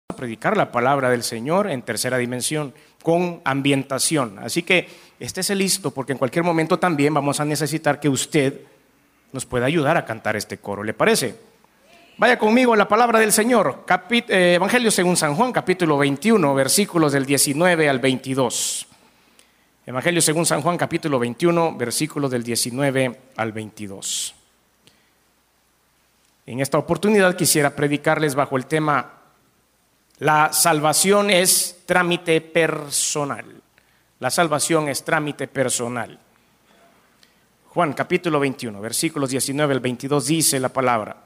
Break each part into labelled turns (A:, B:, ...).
A: a predicar la palabra del Señor en tercera dimensión, con ambientación. Así que estése listo, porque en cualquier momento también vamos a necesitar que usted nos pueda ayudar a cantar este coro. ¿Le parece? Vaya conmigo a la palabra del Señor. Evangelio según San Juan, capítulo 21, versículos del 19 al 22. Evangelio según San Juan, capítulo 21, versículos del 19 al 22. En esta oportunidad quisiera predicarles bajo el tema: la salvación es trámite personal. La salvación es trámite personal. Juan capítulo 21, versículos 19 al 22 dice la palabra: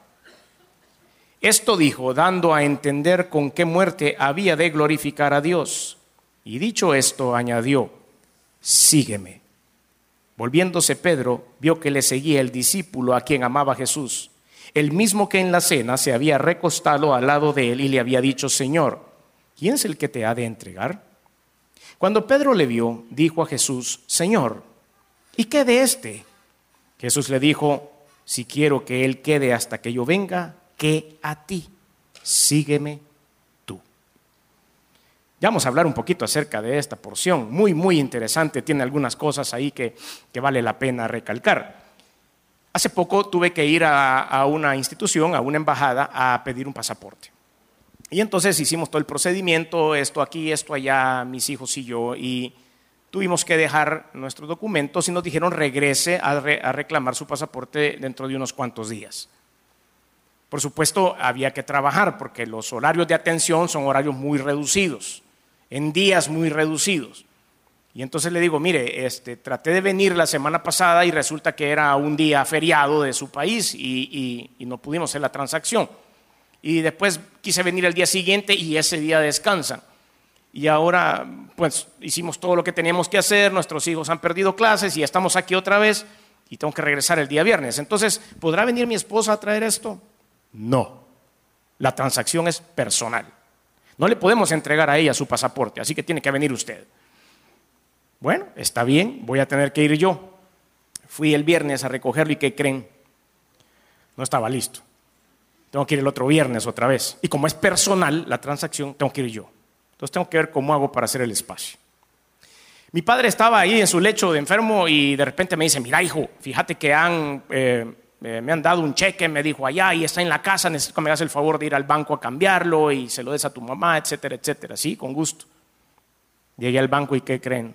A: esto dijo, dando a entender con qué muerte había de glorificar a Dios. Y dicho esto, añadió: sígueme. Volviéndose Pedro, vio que le seguía el discípulo a quien amaba Jesús, el mismo que en la cena se había recostado al lado de él y le había dicho: Señor, ¿quién es el que te ha de entregar? Cuando Pedro le vio, dijo a Jesús: Señor, ¿y qué de éste? Jesús le dijo: si quiero que él quede hasta que yo venga, ¿qué a ti? Sígueme tú. Ya vamos a hablar un poquito acerca de esta porción, muy interesante, tiene algunas cosas ahí que vale la pena recalcar. Hace poco tuve que ir a una institución, a una embajada, a pedir un pasaporte. Y entonces hicimos todo el procedimiento, esto aquí, esto allá, mis hijos y yo, y tuvimos que dejar nuestros documentos y nos dijeron regrese a reclamar su pasaporte dentro de unos cuantos días. Por supuesto, había que trabajar porque los horarios de atención son horarios muy reducidos, en días muy reducidos. Y entonces le digo: mire, traté de venir la semana pasada y resulta que era un día feriado de su país y no pudimos hacer la transacción. Y después quise venir el día siguiente y ese día descansan. Y ahora pues hicimos todo lo que teníamos que hacer, nuestros hijos han perdido clases y estamos aquí otra vez y tengo que regresar el día viernes. Entonces, ¿podrá venir mi esposa a traer esto? No, la transacción es personal. No le podemos entregar a ella su pasaporte, así que tiene que venir usted. Bueno, está bien, voy a tener que ir yo. Fui el viernes a recogerlo y ¿qué creen? No estaba listo. Tengo que ir el otro viernes otra vez. Y como es personal la transacción, tengo que ir yo. Entonces tengo que ver cómo hago para hacer el espacio. Mi padre estaba ahí en su lecho de enfermo y de repente me dice: mira, hijo, fíjate que me han dado un cheque, me dijo allá, y está en la casa, necesito que me hagas el favor de ir al banco a cambiarlo y se lo des a tu mamá, etcétera, etcétera. Sí, con gusto. Llegué al banco y ¿qué creen?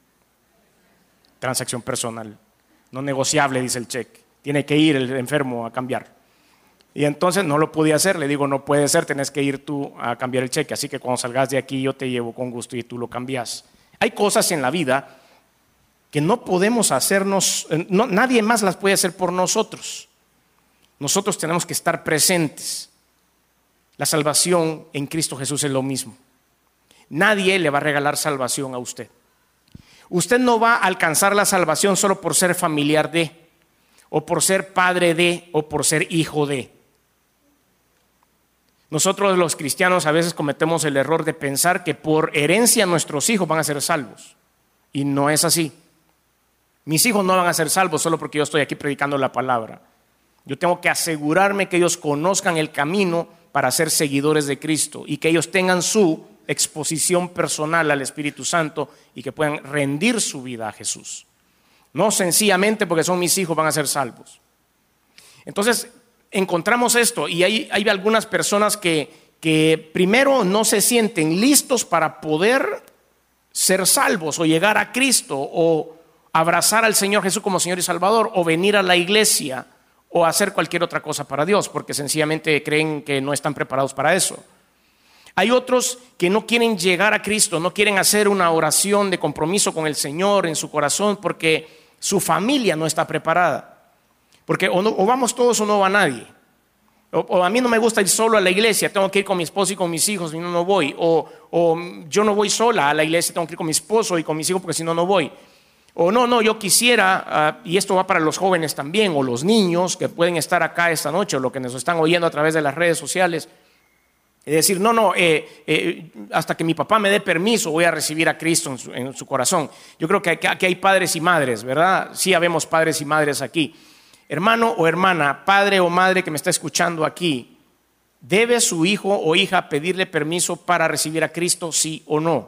A: Transacción personal, no negociable, dice el cheque. Tiene que ir el enfermo a cambiar. Y entonces no lo podía hacer. Le digo: no puede ser, tenés que ir tú a cambiar el cheque. Así que cuando salgas de aquí yo te llevo con gusto y tú lo cambias. Hay cosas en la vida que no podemos hacernos, nadie más las puede hacer por nosotros. Nosotros tenemos que estar presentes. La salvación en Cristo Jesús es lo mismo. Nadie le va a regalar salvación a usted. Usted no va a alcanzar la salvación solo por ser familiar de, o por ser padre de, o por ser hijo de. Nosotros los cristianos a veces cometemos el error de pensar que por herencia nuestros hijos van a ser salvos. Y no es así. Mis hijos no van a ser salvos solo porque yo estoy aquí predicando la palabra. Yo tengo que asegurarme que ellos conozcan el camino para ser seguidores de Cristo y que ellos tengan su exposición personal al Espíritu Santo y que puedan rendir su vida a Jesús. No sencillamente porque son mis hijos van a ser salvos. Entonces encontramos esto y hay algunas personas que primero no se sienten listos para poder ser salvos o llegar a Cristo o abrazar al Señor Jesús como Señor y Salvador o venir a la iglesia o hacer cualquier otra cosa para Dios porque sencillamente creen que no están preparados para eso. Hay otros que no quieren llegar a Cristo, no quieren hacer una oración de compromiso con el Señor en su corazón porque su familia no está preparada. Porque o vamos todos o no va nadie. O a mí no me gusta ir solo a la iglesia, tengo que ir con mi esposo y con mis hijos y no voy. O yo no voy sola a la iglesia, tengo que ir con mi esposo y con mis hijos porque si no, no voy. O no, yo quisiera, y esto va para los jóvenes también, o los niños que pueden estar acá esta noche, o los que nos están oyendo a través de las redes sociales. Es decir, hasta que mi papá me dé permiso voy a recibir a Cristo en su corazón. Yo creo que aquí hay padres y madres, ¿verdad? Sí habemos padres y madres aquí. Hermano o hermana, padre o madre que me está escuchando aquí, ¿Debe su hijo o hija pedirle permiso para recibir a Cristo, sí o no?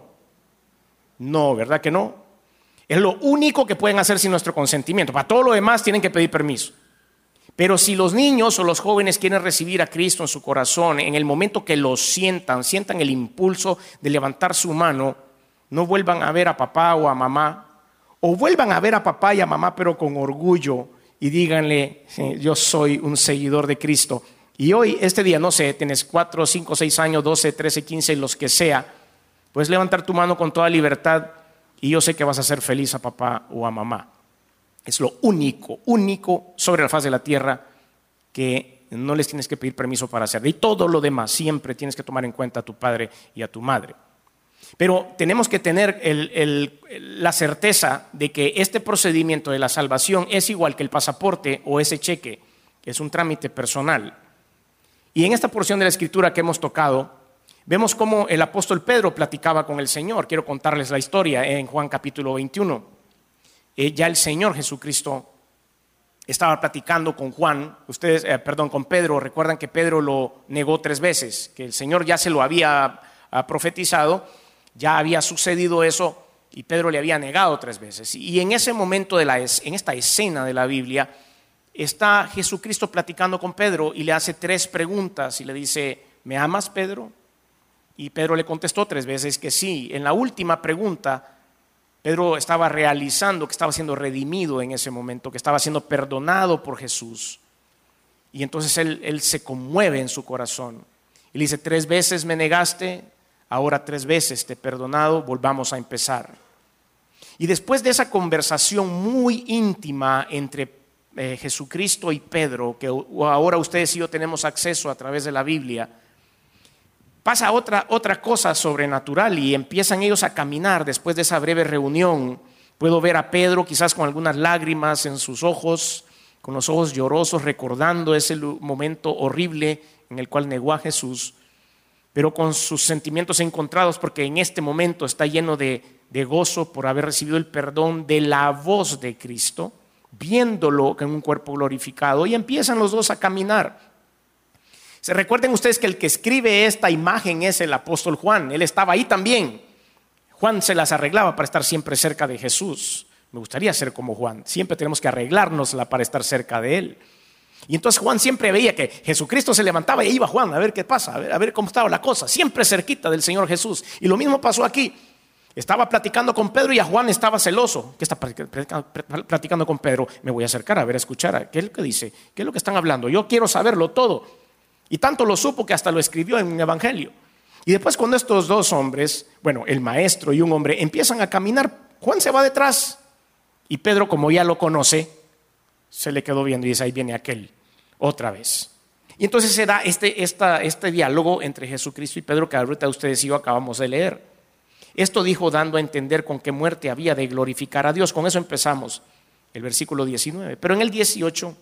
A: No, ¿verdad que no? Es lo único que pueden hacer sin nuestro consentimiento. Para todo lo demás tienen que pedir permiso. Pero si los niños o los jóvenes quieren recibir a Cristo en su corazón, en el momento que lo sientan el impulso de levantar su mano, no vuelvan a ver a papá o a mamá, o vuelvan a ver a papá y a mamá pero con orgullo y díganle, yo soy un seguidor de Cristo. Y hoy, este día, no sé, tienes 4, 5, 6 años, 12, 13, 15, los que sea, puedes levantar tu mano con toda libertad y yo sé que vas a hacer feliz a papá o a mamá. Es lo único sobre la faz de la tierra que no les tienes que pedir permiso para hacer. Y todo lo demás siempre tienes que tomar en cuenta a tu padre y a tu madre. Pero tenemos que tener la certeza de que este procedimiento de la salvación es igual que el pasaporte o ese cheque, es un trámite personal. Y en esta porción de la Escritura que hemos tocado, vemos cómo el apóstol Pedro platicaba con el Señor. Quiero contarles la historia en Juan capítulo 21. Ya el Señor Jesucristo estaba platicando con con Pedro. Recuerdan que Pedro lo negó 3 veces, que el Señor ya se lo había profetizado, ya había sucedido eso y Pedro le había negado 3 veces. Y en ese momento en esta escena de la Biblia, está Jesucristo platicando con Pedro y le hace 3 preguntas y le dice, ¿me amas, Pedro? Y Pedro le contestó 3 veces que sí. En la última pregunta, Pedro estaba realizando que estaba siendo redimido en ese momento, que estaba siendo perdonado por Jesús. Y entonces él se conmueve en su corazón. Y le dice, 3 veces me negaste, ahora 3 veces te he perdonado, volvamos a empezar. Y después de esa conversación muy íntima entre Jesucristo y Pedro, que ahora ustedes y yo tenemos acceso a través de la Biblia, pasa otra cosa sobrenatural y empiezan ellos a caminar después de esa breve reunión. Puedo ver a Pedro quizás con algunas lágrimas en sus ojos, con los ojos llorosos, recordando ese momento horrible en el cual negó a Jesús, pero con sus sentimientos encontrados porque en este momento está lleno de gozo por haber recibido el perdón de la voz de Cristo, viéndolo en un cuerpo glorificado, y empiezan los dos a caminar. Se recuerden ustedes que el que escribe esta imagen es el apóstol Juan. Él estaba ahí también. Juan se las arreglaba para estar siempre cerca de Jesús. Me gustaría ser como Juan. Siempre tenemos que arreglárnosla para estar cerca de él. Y entonces Juan siempre veía que Jesucristo se levantaba y ahí iba Juan a ver qué pasa, a ver cómo estaba la cosa, siempre cerquita del Señor Jesús. Y lo mismo pasó aquí. Estaba platicando con Pedro y a Juan estaba celoso. ¿Qué está platicando con Pedro? Me voy a acercar a escuchar. ¿Qué es lo que dice? ¿Qué es lo que están hablando? Yo quiero saberlo todo. Y tanto lo supo que hasta lo escribió en un evangelio. Y después cuando estos 2 hombres, el maestro y un hombre, empiezan a caminar, Juan se va detrás. Y Pedro, como ya lo conoce, se le quedó viendo y dice, ahí viene aquel, otra vez. Y entonces se da este diálogo entre Jesucristo y Pedro que ahorita ustedes y yo acabamos de leer. Esto dijo dando a entender con qué muerte había de glorificar a Dios. Con eso empezamos el versículo 19. Pero en el 18...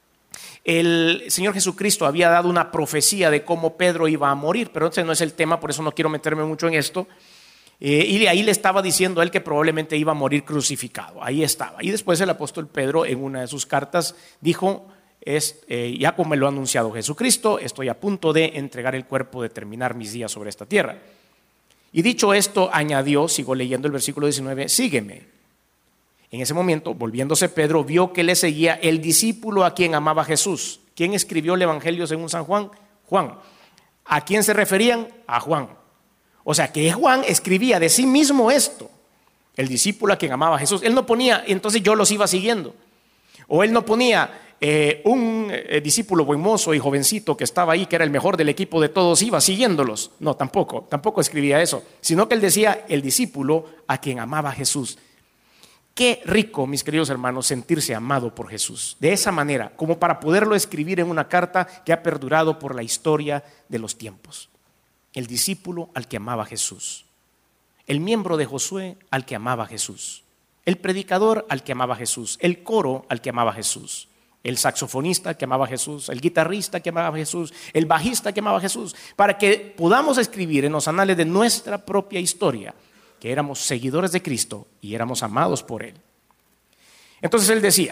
A: el Señor Jesucristo había dado una profecía de cómo Pedro iba a morir, pero ese no es el tema, por eso no quiero meterme mucho en esto. Y ahí le estaba diciendo a él que probablemente iba a morir crucificado. Ahí estaba. Y después el apóstol Pedro en una de sus cartas dijo, ya como me lo ha anunciado Jesucristo, estoy a punto de entregar el cuerpo, de terminar mis días sobre esta tierra. Y dicho esto, añadió, sigo leyendo el versículo 19, sígueme. En ese momento, volviéndose Pedro, vio que le seguía el discípulo a quien amaba Jesús. ¿Quién escribió el Evangelio según San Juan? Juan. ¿A quién se referían? A Juan. O sea, que Juan escribía de sí mismo esto. El discípulo a quien amaba Jesús. Él no ponía, entonces yo los iba siguiendo. O él no ponía un discípulo buen mozo y jovencito que estaba ahí, que era el mejor del equipo de todos, iba siguiéndolos. No, tampoco escribía eso. Sino que él decía el discípulo a quien amaba Jesús. Qué rico, mis queridos hermanos, sentirse amado por Jesús. De esa manera, como para poderlo escribir en una carta que ha perdurado por la historia de los tiempos. El discípulo al que amaba Jesús. El miembro de Josué al que amaba Jesús. El predicador al que amaba Jesús. El coro al que amaba Jesús. El saxofonista que amaba Jesús. El guitarrista que amaba Jesús. El bajista que amaba Jesús. Para que podamos escribir en los anales de nuestra propia historia que éramos seguidores de Cristo y éramos amados por Él. Entonces él decía,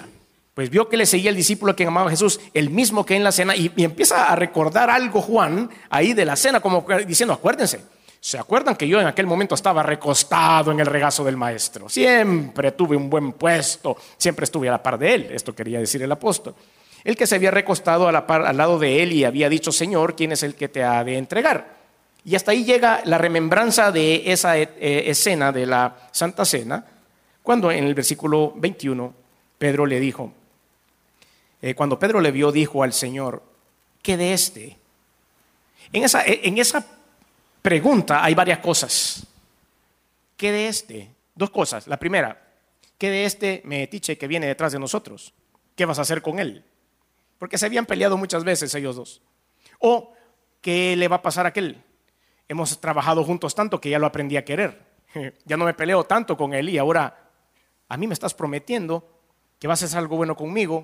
A: Pues vio que le seguía el discípulo que amaba a Jesús, el mismo que en la cena, y empieza a recordar algo Juan ahí de la cena, como diciendo, acuérdense, ¿se acuerdan que yo en aquel momento estaba recostado en el regazo del maestro? Siempre tuve un buen puesto, siempre estuve a la par de él. Esto quería decir el apóstol. El que se había recostado a la par, al lado de él y había dicho, Señor, ¿quién es el que te ha de entregar? Y hasta ahí llega la remembranza de esa escena de la Santa Cena, cuando en el versículo 21 Pedro le dijo, cuando Pedro le vio, dijo al Señor, ¿qué de este? En esa pregunta hay varias cosas. ¿Qué de este? Dos cosas. La primera, ¿qué de este metiche que viene detrás de nosotros? ¿Qué vas a hacer con él? Porque se habían peleado muchas veces ellos dos. O, ¿qué le va a pasar a aquel? Hemos trabajado juntos tanto que ya lo aprendí a querer. Ya no me peleo tanto con él y ahora a mí me estás prometiendo que vas a hacer algo bueno conmigo,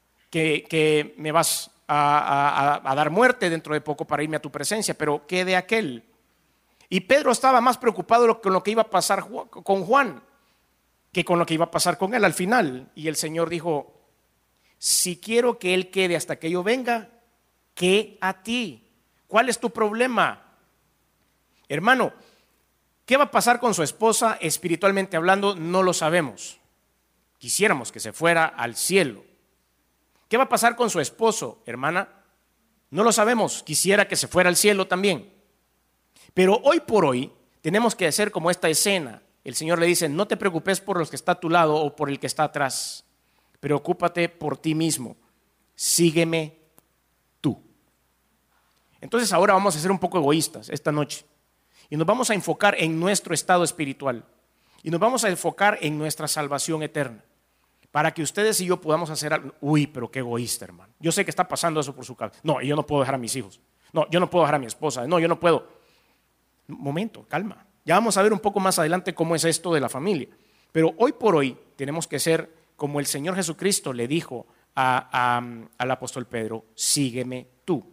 A: que me vas a dar muerte dentro de poco para irme a tu presencia, pero ¿qué de aquel? Y Pedro estaba más preocupado con lo que iba a pasar con Juan que con lo que iba a pasar con él al final. Y el Señor dijo, si quiero que él quede hasta que yo venga, ¿qué a ti? ¿Cuál es tu problema? Hermano, ¿qué va a pasar con su esposa espiritualmente hablando? No lo sabemos. Quisiéramos que se fuera al cielo. ¿Qué va a pasar con su esposo, hermana? No lo sabemos. Quisiera que se fuera al cielo también. Pero hoy por hoy tenemos que hacer como esta escena. El Señor le dice, no te preocupes por los que está a tu lado o por el que está atrás. Preocúpate por ti mismo. Sígueme tú. Entonces ahora vamos a ser un poco egoístas esta noche. Y nos vamos a enfocar en nuestro estado espiritual. Y nos vamos a enfocar en nuestra salvación eterna. Para que ustedes y yo podamos hacer algo. Uy, pero qué egoísta, hermano. Yo sé que está pasando eso por su cabeza. No, yo no puedo dejar a mis hijos. No, yo no puedo dejar a mi esposa. No, yo no puedo. Un momento, calma. Ya vamos a ver un poco más adelante cómo es esto de la familia. Pero hoy por hoy tenemos que ser como el Señor Jesucristo le dijo al apóstol Pedro, sígueme tú.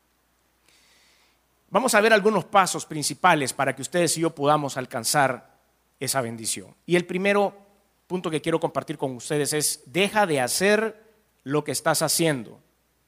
A: Vamos a ver algunos pasos principales para que ustedes y yo podamos alcanzar esa bendición. Y el primero punto que quiero compartir con ustedes es, deja de hacer lo que estás haciendo.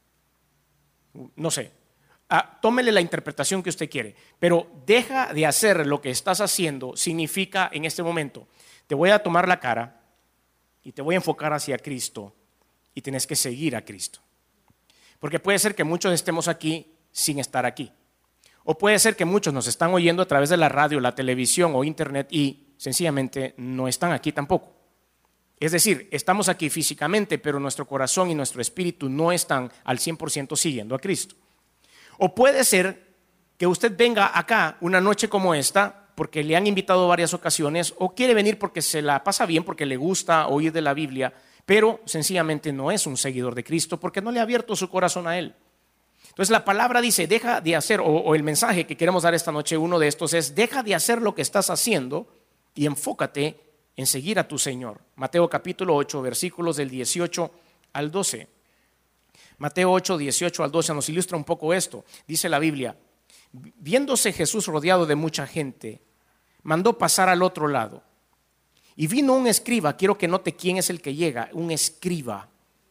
A: No sé, tómele la interpretación que usted quiere, pero deja de hacer lo que estás haciendo significa en este momento, te voy a tomar la cara y te voy a enfocar hacia Cristo y tienes que seguir a Cristo. Porque puede ser que muchos estemos aquí sin estar aquí. O puede ser que muchos nos están oyendo a través de la radio, la televisión o internet y sencillamente no están aquí tampoco. Es decir, estamos aquí físicamente, pero nuestro corazón y nuestro espíritu no están al 100% siguiendo a Cristo. O puede ser que usted venga acá una noche como esta porque le han invitado varias ocasiones o quiere venir porque se la pasa bien, porque le gusta oír de la Biblia, pero sencillamente no es un seguidor de Cristo porque no le ha abierto su corazón a Él. Entonces la palabra dice, deja de hacer, o el mensaje que queremos dar esta noche, uno de estos es, deja de hacer lo que estás haciendo y enfócate en seguir a tu Señor. Mateo capítulo 8, versículos del 18 al 12. Mateo 8, 18 al 12 nos ilustra un poco esto. Dice la Biblia, viéndose Jesús rodeado de mucha gente, mandó pasar al otro lado. Y vino un escriba, quiero que note quién es el que llega, un escriba.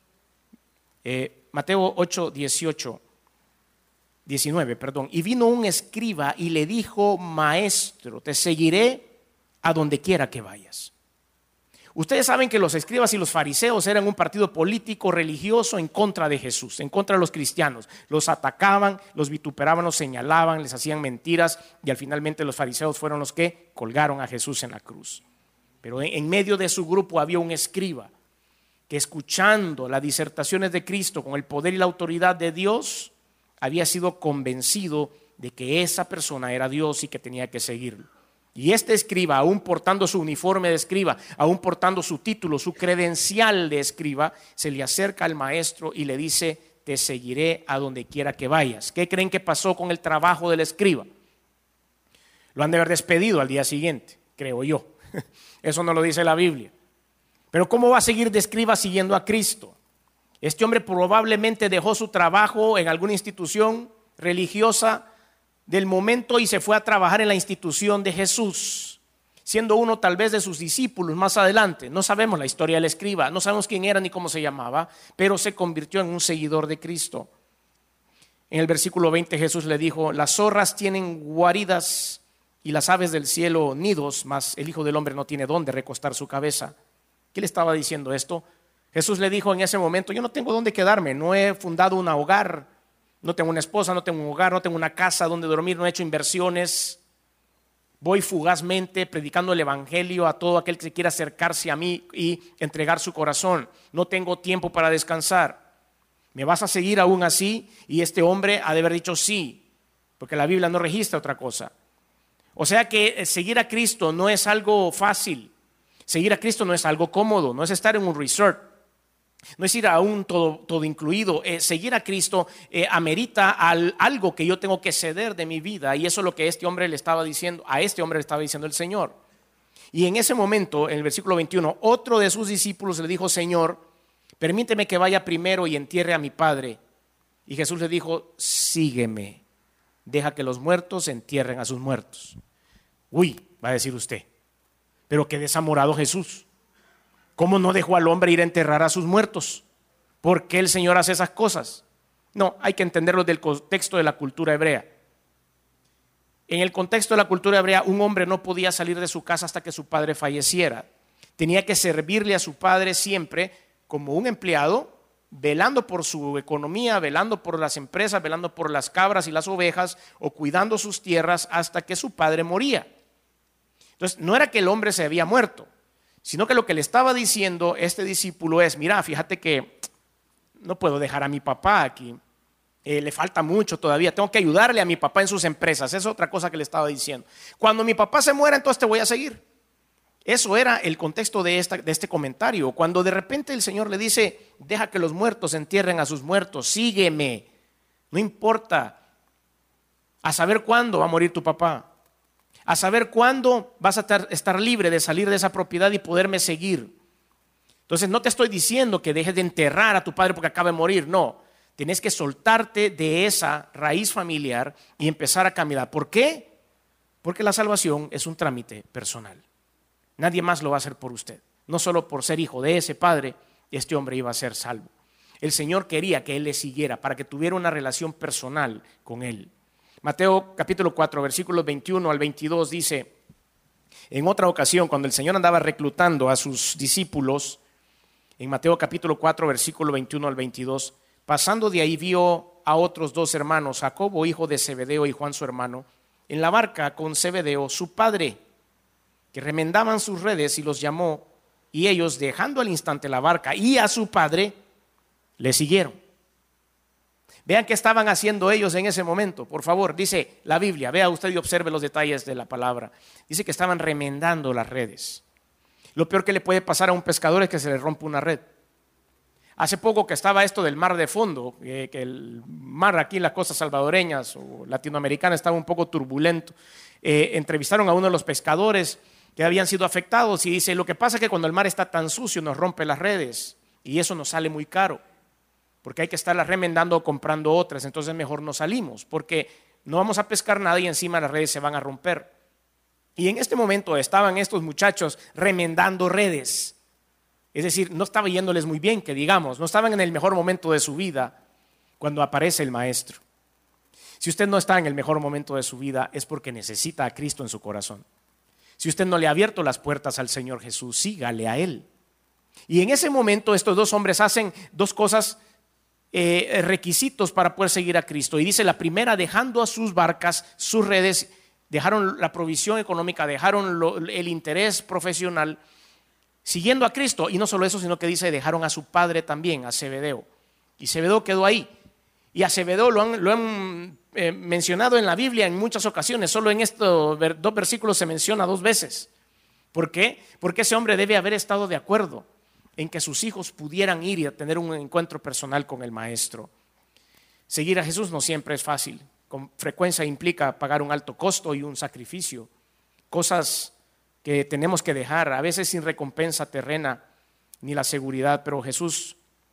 A: Mateo 8, 19, y vino un escriba y le dijo, maestro, te seguiré a donde quiera que vayas. Ustedes saben que los escribas y los fariseos eran un partido político religioso en contra de Jesús, en contra de los cristianos. Los atacaban, los vituperaban, los señalaban, les hacían mentiras y finalmente los fariseos fueron los que colgaron a Jesús en la cruz. Pero en medio de su grupo había un escriba que, escuchando las disertaciones de Cristo con el poder y la autoridad de Dios, había sido convencido de que esa persona era Dios y que tenía que seguirlo. Y este escriba, aún portando su uniforme de escriba, aún portando su título, su credencial de escriba, se le acerca al maestro y le dice, te seguiré a donde quiera que vayas. ¿Qué creen que pasó con el trabajo del escriba? Lo han de haber despedido al día siguiente, creo yo. Eso no lo dice la Biblia. Pero ¿cómo va a seguir de escriba siguiendo a Cristo? Este hombre probablemente dejó su trabajo en alguna institución religiosa del momento y se fue a trabajar en la institución de Jesús. siendo uno tal vez de sus discípulos más adelante. No sabemos la historia del escriba, no sabemos quién era ni cómo se llamaba, pero se convirtió en un seguidor de Cristo. En el versículo 20 Jesús le dijo: las zorras tienen guaridas y las aves del cielo nidos, mas el Hijo del Hombre no tiene dónde recostar su cabeza. ¿Qué le estaba diciendo esto? Jesús le dijo en ese momento: yo no tengo dónde quedarme, no he fundado un hogar, no tengo una esposa, no tengo un hogar, no tengo una casa donde dormir, no he hecho inversiones. Voy fugazmente predicando el evangelio a todo aquel que quiera acercarse a mí y entregar su corazón. No tengo tiempo para descansar. ¿Me vas a seguir aún así? Y este hombre ha de haber dicho sí, porque la Biblia no registra otra cosa. O sea que seguir a Cristo no es algo fácil. Seguir a Cristo no es algo cómodo, no es estar en un resort. No es ir a un todo incluido. Seguir a Cristo amerita algo que yo tengo que ceder de mi vida, y eso es lo que este hombre le estaba diciendo, a este hombre le estaba diciendo el Señor. Y en ese momento, en el versículo 21, otro de sus discípulos le dijo: Señor, permíteme que vaya primero y entierre a mi padre. Y Jesús le dijo: sígueme, deja que los muertos entierren a sus muertos. Uy, va a decir usted, pero qué desamorado Jesús. ¿Cómo no dejó al hombre ir a enterrar a sus muertos? ¿Por qué el Señor hace esas cosas? No, hay que entenderlo del contexto de la cultura hebrea. En el contexto de la cultura hebrea, un hombre no podía salir de su casa hasta que su padre falleciera. Tenía que servirle a su padre siempre como un empleado, velando por su economía, velando por las empresas, velando por las cabras y las ovejas, o cuidando sus tierras hasta que su padre moría. Entonces, no era que el hombre se había muerto, sino que lo que le estaba diciendo este discípulo es: mira, fíjate que no puedo dejar a mi papá aquí, le falta mucho todavía, tengo que ayudarle a mi papá en sus empresas. Esa es otra cosa que le estaba diciendo. Cuando mi papá se muera, entonces te voy a seguir. Eso era el contexto de este comentario. Cuando de repente el Señor le dice: deja que los muertos entierren a sus muertos, sígueme, no importa a saber cuándo va a morir tu papá, a saber cuándo vas a estar libre de salir de esa propiedad y poderme seguir. Entonces no te estoy diciendo que dejes de enterrar a tu padre porque acaba de morir, no. Tienes que soltarte de esa raíz familiar y empezar a caminar. ¿Por qué? Porque la salvación es un trámite personal. Nadie más lo va a hacer por usted. No solo por ser hijo de ese padre, este hombre iba a ser salvo. El Señor quería que él le siguiera para que tuviera una relación personal con él. Mateo capítulo 4, versículos 21 al 22 dice: en otra ocasión, cuando el Señor andaba reclutando a sus discípulos, en Mateo capítulo 4, versículo 21 al 22, pasando de ahí vio a otros dos hermanos, Jacobo, hijo de Zebedeo, y Juan su hermano, en la barca con Zebedeo, su padre, que remendaban sus redes, y los llamó, y ellos, dejando al instante la barca y a su padre, le siguieron. Vean qué estaban haciendo ellos en ese momento, por favor. Dice la Biblia, vea usted y observe los detalles de la palabra. Dice que estaban remendando las redes. Lo peor que le puede pasar a un pescador es que se le rompa una red. Hace poco que estaba esto del mar de fondo, que el mar aquí en las costas salvadoreñas o latinoamericanas estaba un poco turbulento. Entrevistaron a uno de los pescadores que habían sido afectados y dice: lo que pasa es que cuando el mar está tan sucio nos rompe las redes y eso nos sale muy caro, porque hay que estarlas remendando o comprando otras. Entonces mejor no salimos, porque no vamos a pescar nada y encima las redes se van a romper. Y en este momento estaban estos muchachos remendando redes. Es decir, no estaba yéndoles muy bien, que digamos, no estaban en el mejor momento de su vida cuando aparece el maestro. Si usted no está en el mejor momento de su vida, es porque necesita a Cristo en su corazón. Si usted no le ha abierto las puertas al Señor Jesús, sígale a Él. Y en ese momento estos dos hombres hacen dos cosas, requisitos para poder seguir a Cristo. Y dice la primera: dejando a sus barcas, sus redes, dejaron la provisión económica, dejaron el interés profesional, siguiendo a Cristo. Y no solo eso, sino que dice: dejaron a su padre también, a Zebedeo. Y Zebedeo quedó ahí. Y a Zebedeo lo han mencionado en la Biblia en muchas ocasiones. Solo en estos dos versículos se menciona dos veces. ¿Por qué? Porque ese hombre debe haber estado de acuerdo en que sus hijos pudieran ir y tener un encuentro personal con el Maestro. Seguir a Jesús no siempre es fácil. Con frecuencia implica pagar un alto costo y un sacrificio. Cosas que tenemos que dejar, a veces sin recompensa terrena ni la seguridad, pero Jesús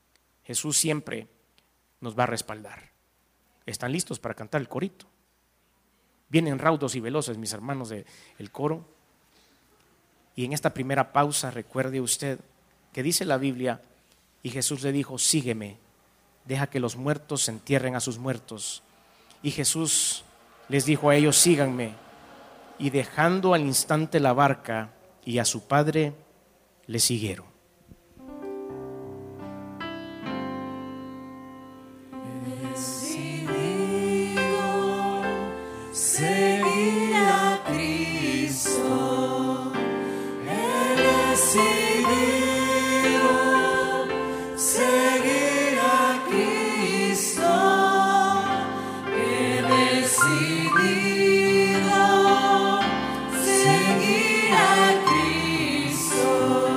A: siempre nos va a respaldar. ¿Están listos para cantar el corito? Vienen raudos y veloces mis hermanos del coro. Y en esta primera pausa recuerde usted que dice la Biblia, y Jesús le dijo, sígueme, deja que los muertos entierren a sus muertos. Y Jesús les dijo a ellos, síganme. Y dejando al instante la barca y a su padre, le siguieron.
B: He decidido seguir a Cristo. He decidido seguir a Cristo. He decidido seguir a Cristo.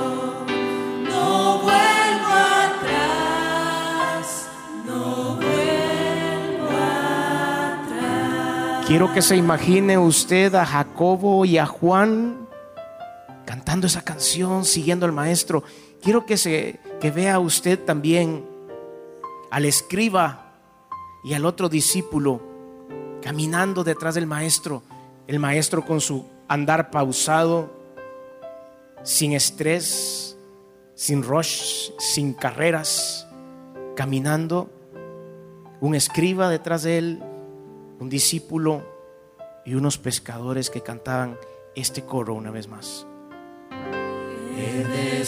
B: No vuelvo atrás, no vuelvo atrás.
A: Quiero que se imagine usted a Jacobo y a Juan cantando esa canción, siguiendo al maestro. Quiero que vea usted también al escriba y al otro discípulo caminando detrás del maestro. El maestro con su andar pausado, sin estrés, sin rush, sin carreras, caminando. Un escriba detrás de él, un discípulo y unos pescadores que cantaban este coro una vez más.
B: He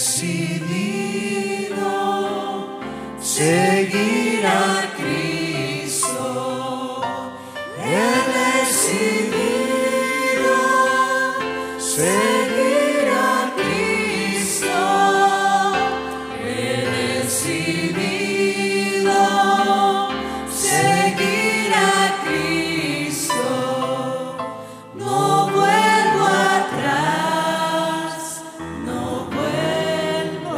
B: decidido seguir a Cristo. He decidido seguir a Cristo. He decidido seguir a Cristo. No vuelvo atrás, no vuelvo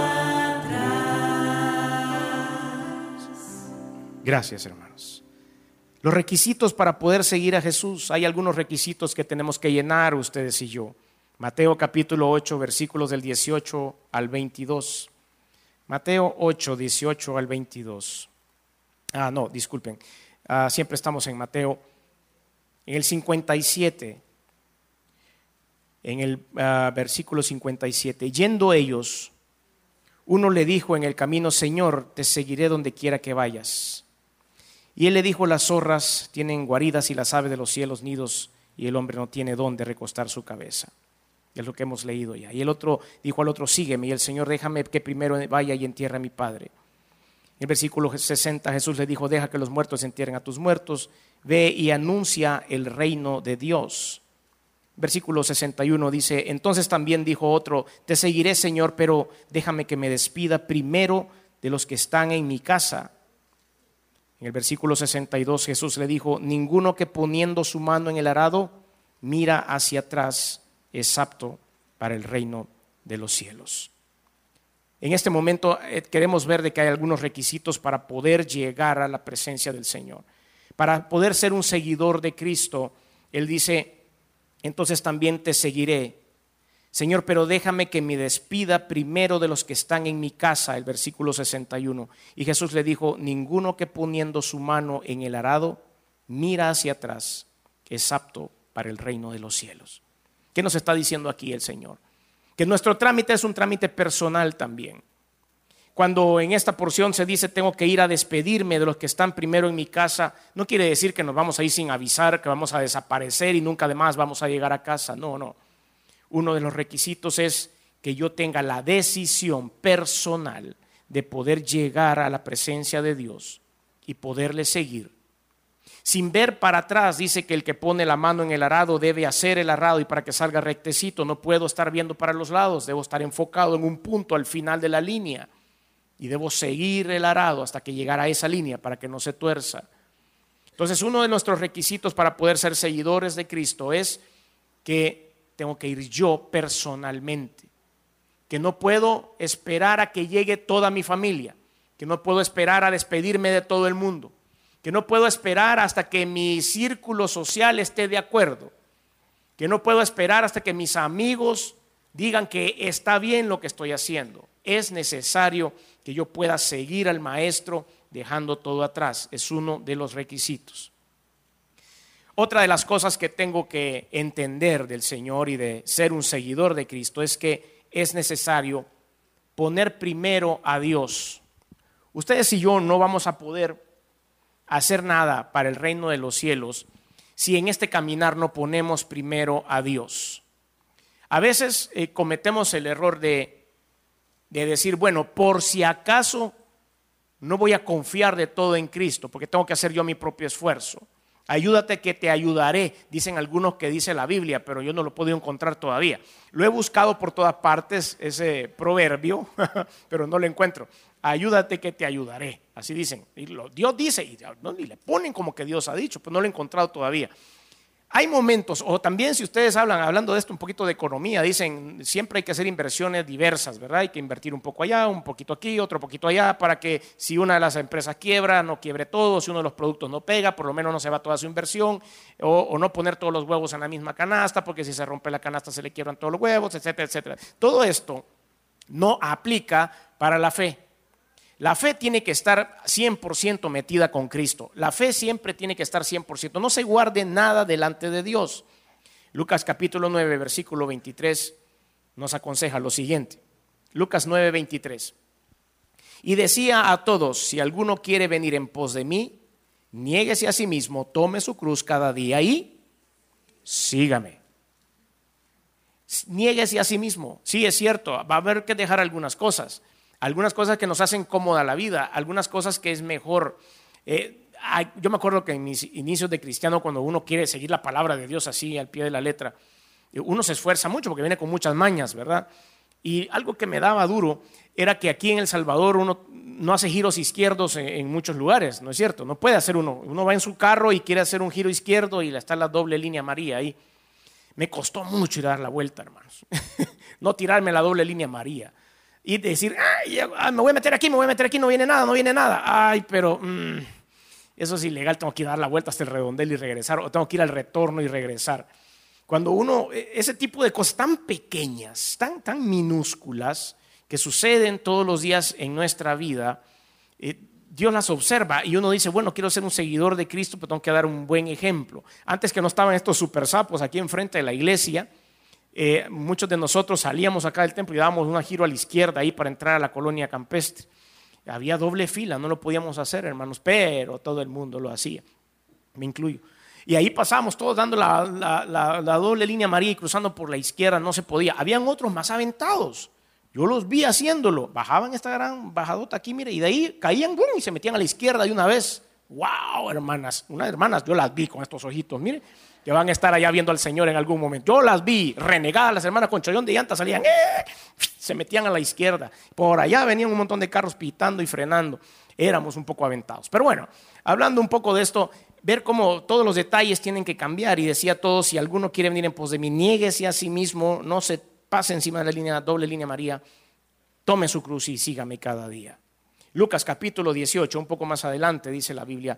B: atrás.
A: Gracias, hermanos. Los requisitos para poder seguir a Jesús, hay algunos requisitos que tenemos que llenar ustedes y yo. Mateo capítulo 8, versículos del 18 al 22. Mateo 8, 18 al 22. No, disculpen. Siempre estamos en Mateo. En el 57, en el versículo 57. Yendo ellos, uno le dijo en el camino, Señor, te seguiré donde quiera que vayas. Y él le dijo, las zorras tienen guaridas y las aves de los cielos nidos, y el hombre no tiene dónde recostar su cabeza. Es lo que hemos leído ya. Y el otro dijo al otro, sígueme. Y el Señor, déjame que primero vaya y entierre a mi padre. En el versículo 60 Jesús le dijo, deja que los muertos entierren a tus muertos, ve y anuncia el reino de Dios. Versículo 61 dice, entonces también dijo otro, te seguiré, Señor, pero déjame que me despida primero de los que están en mi casa. En el versículo 62 Jesús le dijo, ninguno que poniendo su mano en el arado mira hacia atrás es apto para el reino de los cielos. En este momento queremos ver de que hay algunos requisitos para poder llegar a la presencia del Señor. Para poder ser un seguidor de Cristo, Él dice, entonces también te seguiré. Señor, pero déjame que me despida primero de los que están en mi casa, el versículo 61. Y Jesús le dijo, ninguno que poniendo su mano en el arado mira hacia atrás es apto para el reino de los cielos. ¿Qué nos está diciendo aquí el Señor? Que nuestro trámite es un trámite personal también. Cuando en esta porción se dice tengo que ir a despedirme de los que están primero en mi casa, no quiere decir que nos vamos a ir sin avisar, que vamos a desaparecer y nunca además vamos a llegar a casa. No. Uno de los requisitos es que yo tenga la decisión personal de poder llegar a la presencia de Dios y poderle seguir. Sin ver para atrás, dice que el que pone la mano en el arado debe hacer el arado y para que salga rectecito. No puedo estar viendo para los lados, debo estar enfocado en un punto al final de la línea y debo seguir el arado hasta que llegara a esa línea para que no se tuerza. Entonces, uno de nuestros requisitos para poder ser seguidores de Cristo es que tengo que ir yo personalmente, que no puedo esperar a que llegue toda mi familia, que no puedo esperar a despedirme de todo el mundo, que no puedo esperar hasta que mi círculo social esté de acuerdo, que no puedo esperar hasta que mis amigos digan que está bien lo que estoy haciendo. Es necesario que yo pueda seguir al Maestro dejando todo atrás. Es uno de los requisitos. Otra de las cosas que tengo que entender del Señor y de ser un seguidor de Cristo es que es necesario poner primero a Dios. Ustedes y yo no vamos a poder hacer nada para el reino de los cielos si en este caminar no ponemos primero a Dios. A veces cometemos el error de decir, bueno, por si acaso no voy a confiar de todo en Cristo, porque tengo que hacer yo mi propio esfuerzo. Ayúdate que te ayudaré, dicen algunos que dice la Biblia, pero yo no lo he podido encontrar todavía. Lo he buscado por todas partes, ese proverbio, pero no lo encuentro. Ayúdate que te ayudaré, así dicen. Dios dice, y le ponen como que Dios ha dicho, pero no lo he encontrado todavía. Hay momentos, o también si ustedes hablando de esto un poquito de economía, dicen siempre hay que hacer inversiones diversas, ¿verdad? Hay que invertir un poco allá, un poquito aquí, otro poquito allá, para que si una de las empresas quiebra, no quiebre todo, si uno de los productos no pega, por lo menos no se va toda su inversión, o no poner todos los huevos en la misma canasta, porque si se rompe la canasta se le quiebran todos los huevos, etcétera, etcétera. Todo esto no aplica para la fe. La fe tiene que estar 100% metida con Cristo. La fe siempre tiene que estar 100%. No se guarde nada delante de Dios. Lucas capítulo 9, versículo 23 nos aconseja lo siguiente. Lucas 9, 23. Y decía a todos, si alguno quiere venir en pos de mí, niéguese a sí mismo, tome su cruz cada día y sígame. Niéguese a sí mismo. Sí, es cierto, va a haber que dejar algunas cosas que nos hacen cómoda la vida, algunas cosas que es mejor. Yo me acuerdo que en mis inicios de cristiano, cuando uno quiere seguir la palabra de Dios así al pie de la letra, uno se esfuerza mucho porque viene con muchas mañas, ¿verdad? Y algo que me daba duro era que aquí en El Salvador uno no hace giros izquierdos en muchos lugares, ¿no es cierto? No puede hacer uno va en su carro y quiere hacer un giro izquierdo y está la doble línea María ahí. Me costó mucho ir a dar la vuelta, hermanos. No tirarme la doble línea María. Y decir, me voy a meter aquí, no viene nada. Ay, pero eso es ilegal, tengo que dar la vuelta hasta el redondel y regresar, o tengo que ir al retorno y regresar. Cuando uno, ese tipo de cosas tan pequeñas, tan minúsculas, que suceden todos los días en nuestra vida, Dios las observa y uno dice, bueno, quiero ser un seguidor de Cristo, pero tengo que dar un buen ejemplo. Antes que no estaban estos super sapos aquí enfrente de la iglesia, muchos de nosotros salíamos acá del templo y dábamos un giro a la izquierda ahí para entrar a la colonia campestre. Había doble fila, no lo podíamos hacer, hermanos, pero todo el mundo lo hacía, me incluyo. Y ahí pasábamos todos dando la doble línea María y cruzando por la izquierda, no se podía. Habían otros más aventados, yo los vi haciéndolo, bajaban esta gran bajadota aquí, mire, y de ahí caían y se metían a la izquierda de una vez. ¡Wow, hermanas! Unas hermanas, yo las vi con estos ojitos, mire, que van a estar allá viendo al Señor en algún momento. Yo las vi renegadas, las hermanas con chollón de llanta salían, se metían a la izquierda. Por allá venían un montón de carros pitando y frenando. Éramos un poco aventados. Pero bueno, hablando un poco de esto, ver cómo todos los detalles tienen que cambiar. Y decía a todos, si alguno quiere venir en pos de mí, niéguese a sí mismo, no se pase encima de la doble línea María, tome su cruz y sígame cada día. Lucas capítulo 18, un poco más adelante, dice la Biblia,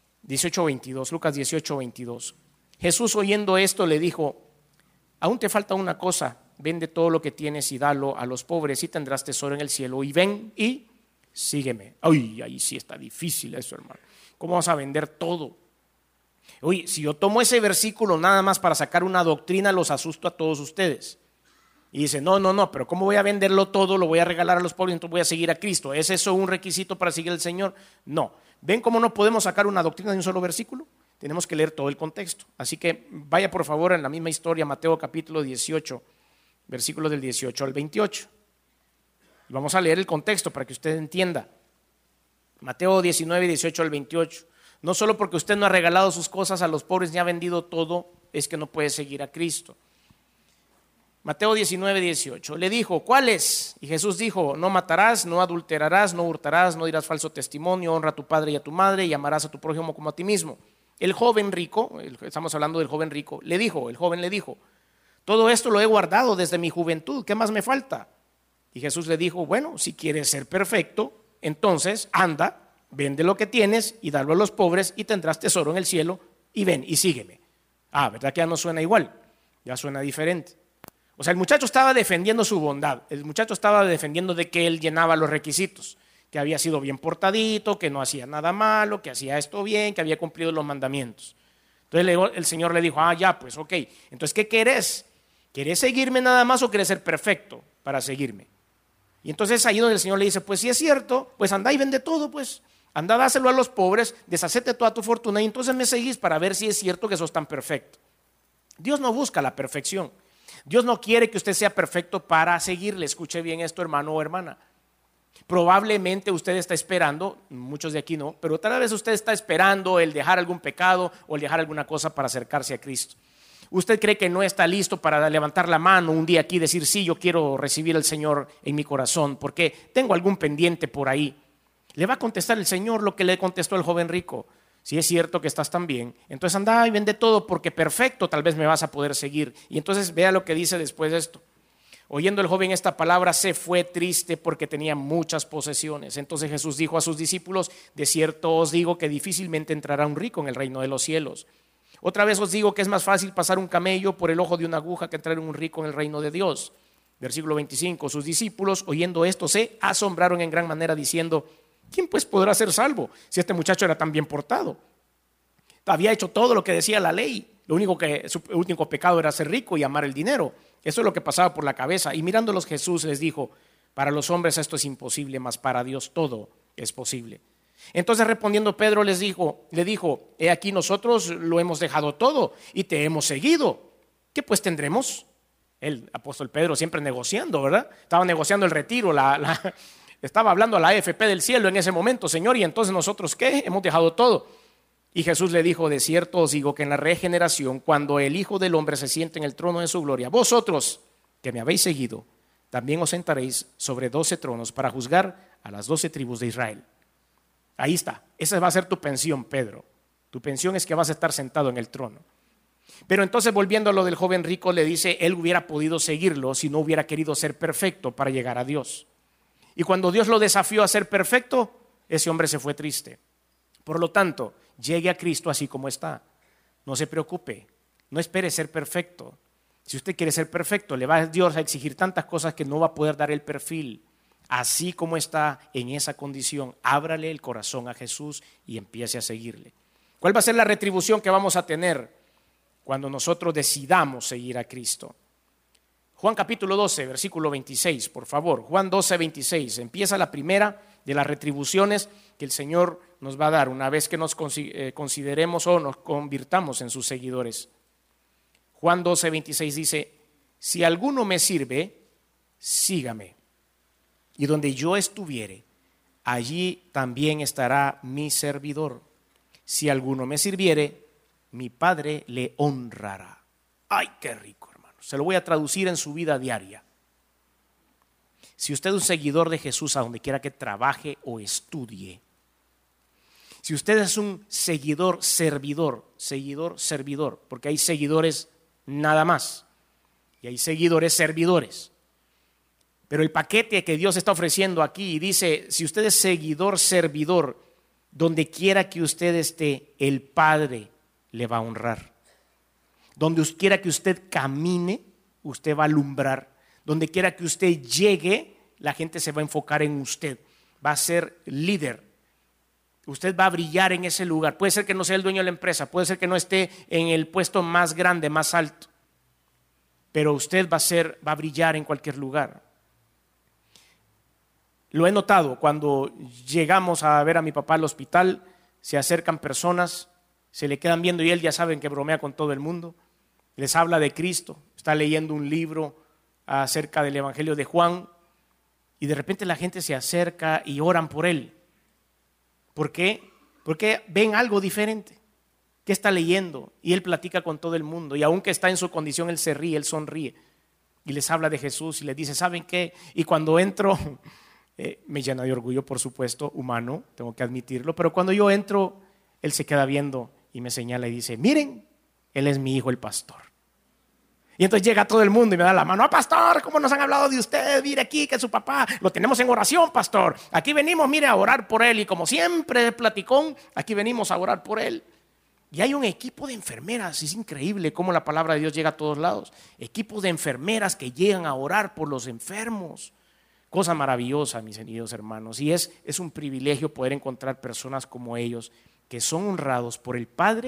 A: 18:22, Lucas 18:22. Jesús oyendo esto le dijo, aún te falta una cosa, vende todo lo que tienes y dalo a los pobres y tendrás tesoro en el cielo, y ven y sígueme. Ay, ahí sí está difícil eso, hermano. ¿Cómo vas a vender todo? Oye, si yo tomo ese versículo nada más para sacar una doctrina, los asusto a todos ustedes. Y dice, no, pero ¿cómo voy a venderlo todo? Lo voy a regalar a los pobres y entonces voy a seguir a Cristo. ¿Es eso un requisito para seguir al Señor? No. ¿Ven cómo no podemos sacar una doctrina de un solo versículo? Tenemos que leer todo el contexto. Así que vaya por favor en la misma historia, Mateo capítulo 18, versículos del 18 al 28. Vamos a leer el contexto para que usted entienda. Mateo 19, 18 al 28. No solo porque usted no ha regalado sus cosas a los pobres ni ha vendido todo, es que no puede seguir a Cristo. Mateo 19, 18. Le dijo, ¿cuáles? Y Jesús dijo, no matarás, no adulterarás, no hurtarás, no dirás falso testimonio, honra a tu padre y a tu madre y amarás a tu prójimo como a ti mismo. El joven rico, estamos hablando del joven rico, el joven le dijo, todo esto lo he guardado desde mi juventud, ¿qué más me falta? Y Jesús le dijo, bueno, si quieres ser perfecto, entonces anda, vende lo que tienes y dalo a los pobres y tendrás tesoro en el cielo y ven y sígueme. ¿Verdad que ya no suena igual? Ya suena diferente. O sea, el muchacho estaba defendiendo su bondad, el muchacho estaba defendiendo de que él llenaba los requisitos, que había sido bien portadito, que no hacía nada malo, que hacía esto bien, que había cumplido los mandamientos. Entonces Entonces el Señor le dijo, ya, pues ok, entonces ¿qué querés? ¿Querés seguirme nada más o querés ser perfecto para seguirme? Y entonces ahí donde el Señor le dice, pues si es cierto, pues anda y vende todo, pues anda, dáselo a los pobres, deshacete toda tu fortuna y entonces me seguís para ver si es cierto que sos tan perfecto. Dios no busca la perfección. Dios no quiere que usted sea perfecto para seguirle. Escuche bien esto, hermano o hermana. Probablemente usted está esperando, muchos de aquí no, pero tal vez usted está esperando el dejar algún pecado o el dejar alguna cosa para acercarse a Cristo. Usted cree que no está listo para levantar la mano un día aquí y decir, sí, yo quiero recibir al Señor en mi corazón porque tengo algún pendiente por ahí. Le va a contestar el Señor lo que le contestó el joven rico. Si es cierto que estás tan bien, entonces anda y vende todo porque perfecto tal vez me vas a poder seguir. Y entonces vea lo que dice después de esto. Oyendo el joven esta palabra se fue triste porque tenía muchas posesiones. Entonces Jesús dijo a sus discípulos, de cierto os digo que difícilmente entrará un rico en el reino de los cielos. Otra vez os digo que es más fácil pasar un camello por el ojo de una aguja que entrar un rico en el reino de Dios. Versículo 25, sus discípulos oyendo esto se asombraron en gran manera diciendo, ¿quién pues podrá ser salvo si este muchacho era tan bien portado? Había hecho todo lo que decía la ley. Su único pecado era ser rico y amar el dinero. Eso es lo que pasaba por la cabeza. Y mirándolos Jesús les dijo, para los hombres esto es imposible, mas para Dios todo es posible. Entonces respondiendo Pedro le dijo, he aquí nosotros lo hemos dejado todo y te hemos seguido. ¿Qué pues tendremos? El apóstol Pedro siempre negociando, ¿verdad? Estaba negociando el retiro, estaba hablando a la AFP del cielo en ese momento, Señor, y entonces nosotros ¿qué? Hemos dejado todo. Y Jesús le dijo, de cierto os digo que en la regeneración, cuando el Hijo del Hombre se siente en el trono de su gloria, vosotros que me habéis seguido, también os sentaréis sobre 12 tronos para juzgar a las 12 tribus de Israel. Ahí está, esa va a ser tu pensión, Pedro. Tu pensión es que vas a estar sentado en el trono. Pero entonces volviendo a lo del joven rico, le dice, él hubiera podido seguirlo si no hubiera querido ser perfecto para llegar a Dios. Y cuando Dios lo desafió a ser perfecto, ese hombre se fue triste. Por lo tanto, llegue a Cristo así como está. No se preocupe, no espere ser perfecto. Si usted quiere ser perfecto, le va a Dios a exigir tantas cosas que no va a poder dar el perfil. Así como está en esa condición, ábrale el corazón a Jesús y empiece a seguirle. ¿Cuál va a ser la retribución que vamos a tener cuando nosotros decidamos seguir a Cristo? Juan capítulo 12, versículo 26, por favor. Juan 12, 26. Empieza la primera de las retribuciones que el Señor nos va a dar una vez que nos consideremos o nos convirtamos en sus seguidores. Juan 12, 26 dice, si alguno me sirve, sígame. Y donde yo estuviere, allí también estará mi servidor. Si alguno me sirviere, mi Padre le honrará. ¡Ay, qué rico, hermano! Se lo voy a traducir en su vida diaria. Si usted es un seguidor de Jesús a donde quiera que trabaje o estudie, si usted es un seguidor servidor, porque hay seguidores nada más y hay seguidores servidores. Pero el paquete que Dios está ofreciendo aquí dice, si usted es seguidor servidor, donde quiera que usted esté, el Padre le va a honrar. Donde quiera que usted camine, usted va a alumbrar. Donde quiera que usted llegue, la gente se va a enfocar en usted. Va a ser líder. Usted va a brillar en ese lugar. Puede ser que no sea el dueño de la empresa, puede ser que no esté en el puesto más grande, más alto. Pero usted va a brillar en cualquier lugar. Lo he notado cuando llegamos a ver a mi papá al hospital, se acercan personas, se le quedan viendo y él ya saben que bromea con todo el mundo. Les habla de Cristo, está leyendo un libro acerca del Evangelio de Juan y de repente la gente se acerca y oran por él. ¿Por qué? Porque ven algo diferente. ¿Qué está leyendo? Y él platica con todo el mundo y aunque está en su condición, él se ríe, él sonríe y les habla de Jesús y les dice, ¿saben qué? Y cuando entro, me llena de orgullo, por supuesto, humano, tengo que admitirlo, pero cuando yo entro, él se queda viendo y me señala y dice, miren, él es mi hijo el pastor. Y entonces llega todo el mundo y me da la mano, pastor, ¿cómo nos han hablado de usted? Mire aquí que su papá lo tenemos en oración, pastor. Aquí venimos, mire, a orar por él y como siempre platicón, aquí venimos a orar por él. Y hay un equipo de enfermeras, es increíble cómo la palabra de Dios llega a todos lados. Equipos de enfermeras que llegan a orar por los enfermos. Cosa maravillosa, mis queridos hermanos. Y es un privilegio poder encontrar personas como ellos que son honrados por el Padre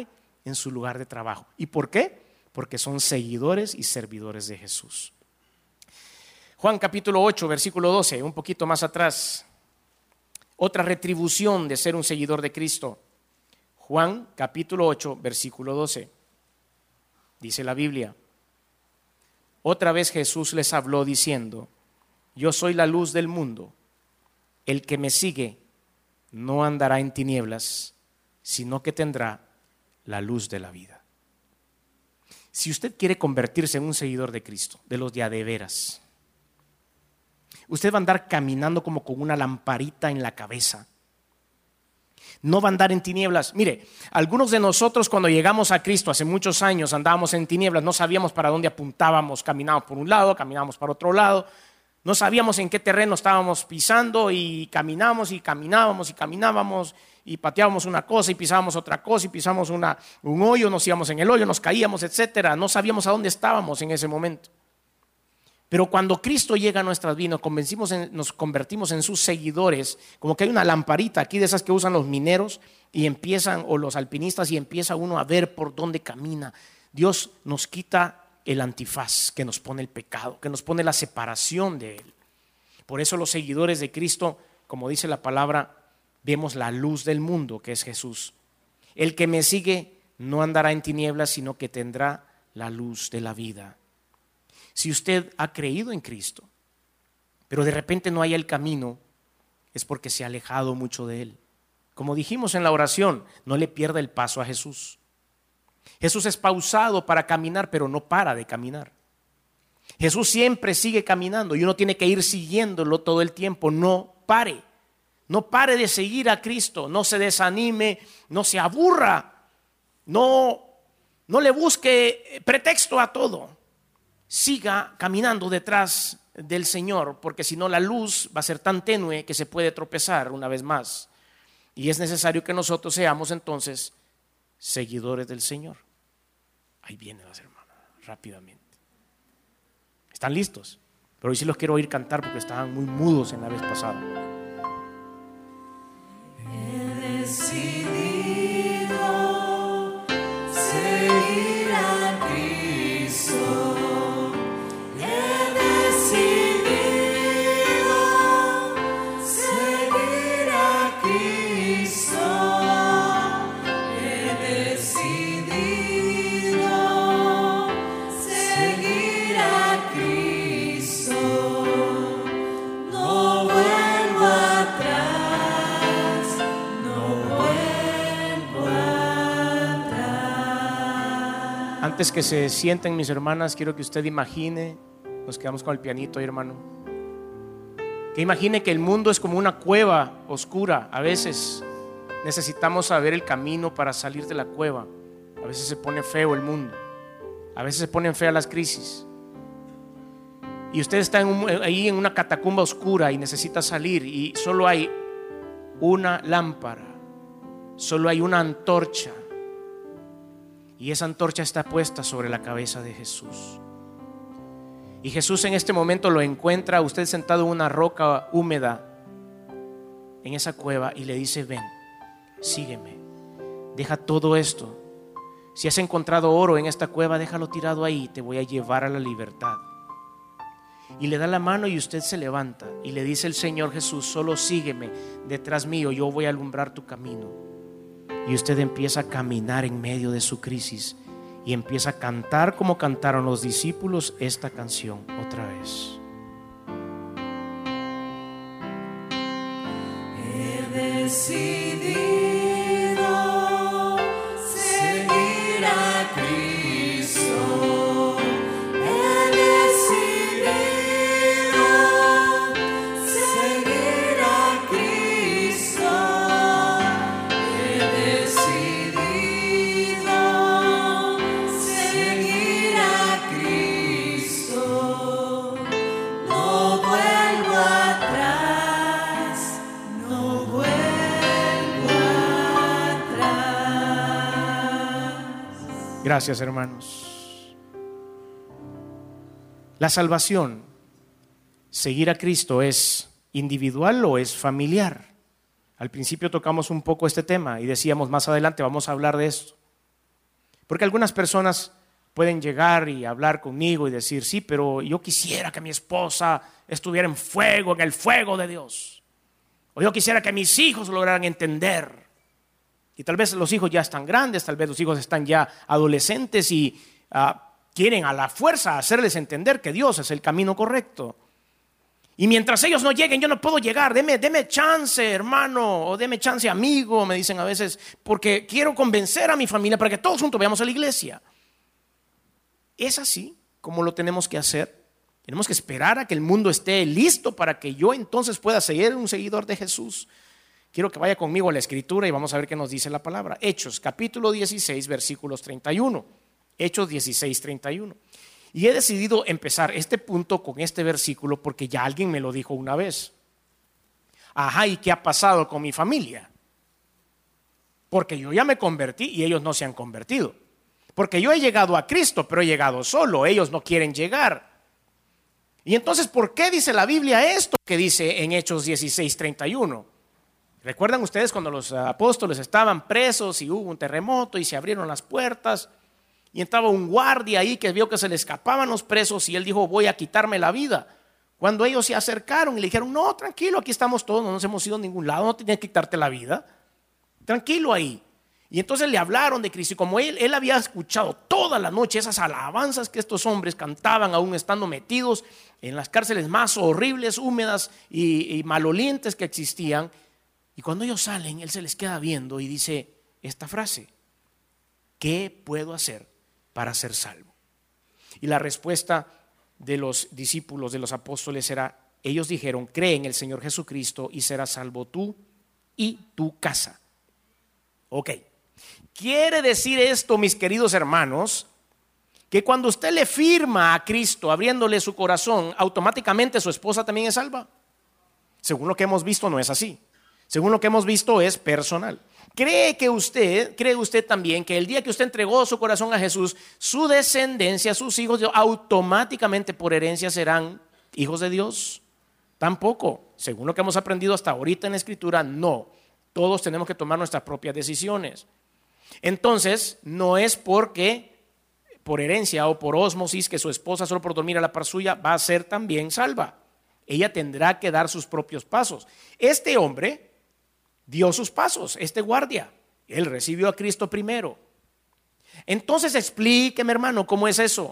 A: en su lugar de trabajo. ¿Y por qué? Porque son seguidores y servidores de Jesús. Juan capítulo 8, versículo 12, un poquito más atrás. Otra retribución de ser un seguidor de Cristo. Juan capítulo 8, versículo 12. Dice la Biblia: otra vez Jesús les habló diciendo: yo soy la luz del mundo. El que me sigue no andará en tinieblas, sino que tendrá la luz de la vida. Si usted quiere convertirse en un seguidor de Cristo, de los de veras, usted va a andar caminando como con una lamparita en la cabeza. No va a andar en tinieblas. Mire, algunos de nosotros cuando llegamos a Cristo hace muchos años andábamos en tinieblas, no sabíamos para dónde apuntábamos, caminábamos por un lado, caminábamos para otro lado, no sabíamos en qué terreno estábamos pisando y caminábamos y pateábamos una cosa y pisábamos otra cosa y pisamos un hoyo, nos íbamos en el hoyo, nos caíamos, etcétera. No sabíamos a dónde estábamos en ese momento. Pero cuando Cristo llega a nuestras vidas, nos convertimos en sus seguidores, como que hay una lamparita aquí de esas que usan los mineros y empiezan, o los alpinistas, y empieza uno a ver por dónde camina. Dios nos quita el antifaz que nos pone el pecado, que nos pone la separación de Él. Por eso los seguidores de Cristo, como dice la palabra, vemos la luz del mundo, que es Jesús. El que me sigue no andará en tinieblas, sino que tendrá la luz de la vida. Si usted ha creído en Cristo, pero de repente no hay el camino, es porque se ha alejado mucho de Él. Como dijimos en la oración, no le pierda el paso a Jesús. Jesús es pausado para caminar, pero no para de caminar. Jesús siempre sigue caminando y uno tiene que ir siguiéndolo todo el tiempo. No pare de seguir a Cristo, no se desanime, no se aburra, no le busque pretexto a todo. Siga caminando detrás del Señor, porque si no la luz va a ser tan tenue que se puede tropezar una vez más. Y es necesario que nosotros seamos entonces seguidores del Señor. Ahí vienen las hermanas, rápidamente. ¿Están listos? Pero hoy sí los quiero oír cantar porque estaban muy mudos en la vez pasada.
B: He decidido seguir a Cristo. He decidido seguir a Cristo. He decidido seguir a Cristo. No vuelvo atrás, no vuelvo atrás.
A: Antes que se sienten mis hermanas, quiero que usted imagine, nos quedamos con el pianito ahí, hermano, que imagine que el mundo es como una cueva oscura. A veces necesitamos saber el camino para salir de la cueva. A veces se pone feo el mundo, a veces se ponen feas las crisis, y usted está ahí en una catacumba oscura y necesita salir, y solo hay una lámpara, solo hay una antorcha, y esa antorcha está puesta sobre la cabeza de Jesús. Y Jesús en este momento lo encuentra a usted sentado en una roca húmeda en esa cueva y le dice: ven, sígueme, deja todo esto. Si has encontrado oro en esta cueva, déjalo tirado ahí, te voy a llevar a la libertad. Y le da la mano y usted se levanta y le dice el Señor Jesús: solo sígueme, detrás mío, yo voy a alumbrar tu camino. Y usted empieza a caminar en medio de su crisis y empieza a cantar como cantaron los discípulos esta canción otra vez.
B: He decidido seguir a Cristo. He decidido seguir a Cristo. He decidido seguir a Cristo. No vuelvo atrás, no vuelvo atrás.
A: Gracias, hermanos. La salvación, seguir a Cristo, ¿es individual o es familiar? Al principio tocamos un poco este tema y decíamos, más adelante vamos a hablar de esto. Porque algunas personas pueden llegar y hablar conmigo y decir, sí, pero yo quisiera que mi esposa estuviera en el fuego de Dios. O yo quisiera que mis hijos lograran entender. Y tal vez los hijos ya están grandes, tal vez los hijos están ya adolescentes y quieren a la fuerza hacerles entender que Dios es el camino correcto. Y mientras ellos no lleguen, yo no puedo llegar. Deme chance, hermano, o deme chance, amigo, me dicen a veces, porque quiero convencer a mi familia para que todos juntos vayamos a la iglesia. Es así como lo tenemos que hacer. Tenemos que esperar a que el mundo esté listo para que yo entonces pueda ser un seguidor de Jesús. Quiero que vaya conmigo a la Escritura y vamos a ver qué nos dice la palabra. Hechos, capítulo 16, versículos 31. Hechos 16, 31. Y he decidido empezar este punto con este versículo porque ya alguien me lo dijo una vez. Ajá, ¿y qué ha pasado con mi familia? Porque yo ya me convertí y ellos no se han convertido. Porque yo he llegado a Cristo, pero he llegado solo. Ellos no quieren llegar. Y entonces, ¿por qué dice la Biblia esto que dice en Hechos 16, 31? ¿Recuerdan ustedes cuando los apóstoles estaban presos y hubo un terremoto y se abrieron las puertas? Y estaba un guardia ahí que vio que se le escapaban los presos y él dijo, voy a quitarme la vida. Cuando ellos se acercaron y le dijeron, no, tranquilo, aquí estamos todos, no nos hemos ido a ningún lado, no tienes que quitarte la vida. Tranquilo ahí. Y entonces le hablaron de Cristo y como él había escuchado toda la noche esas alabanzas que estos hombres cantaban aún estando metidos en las cárceles más horribles, húmedas y malolientes que existían. Y cuando ellos salen, él se les queda viendo y dice esta frase, ¿qué puedo hacer para ser salvo? Y la respuesta de los discípulos, de los apóstoles era, ellos dijeron, cree en el Señor Jesucristo y serás salvo tú y tu casa. Ok, quiere decir esto, mis queridos hermanos, que cuando usted le firma a Cristo abriéndole su corazón, automáticamente su esposa también es salva. Según lo que hemos visto no es así. Según lo que hemos visto es personal. ¿Cree usted también que el día que usted entregó su corazón a Jesús, su descendencia, sus hijos, automáticamente por herencia serán hijos de Dios? Tampoco. Según lo que hemos aprendido hasta ahorita en la Escritura, no. Todos tenemos que tomar nuestras propias decisiones. Entonces, no es porque por herencia o por ósmosis que su esposa solo por dormir a la par suya va a ser también salva. Ella tendrá que dar sus propios pasos. Este hombre dio sus pasos, este guardia. Él recibió a Cristo primero. Entonces explíqueme, hermano, ¿cómo es eso?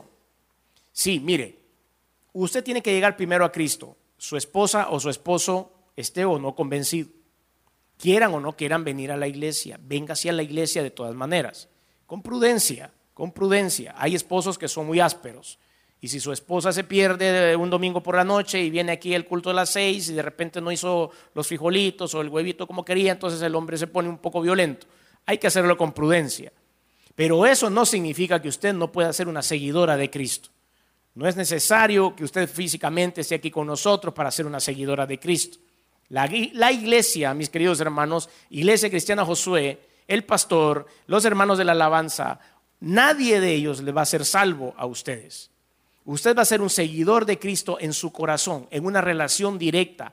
A: Sí, mire, usted tiene que llegar primero a Cristo. Su esposa o su esposo esté o no convencido. Quieran o no quieran venir a la iglesia, véngase a la iglesia de todas maneras. Con prudencia, con prudencia. Hay esposos que son muy ásperos. Y si su esposa se pierde un domingo por la noche y viene aquí el culto de las 6 y de repente no hizo los frijolitos o el huevito como quería, entonces el hombre se pone un poco violento. Hay que hacerlo con prudencia. Pero eso no significa que usted no pueda ser una seguidora de Cristo. No es necesario que usted físicamente esté aquí con nosotros para ser una seguidora de Cristo. La iglesia, mis queridos hermanos, Iglesia Cristiana Josué, el pastor, los hermanos de la alabanza, nadie de ellos le va a ser salvo a ustedes. Usted va a ser un seguidor de Cristo en su corazón, en una relación directa,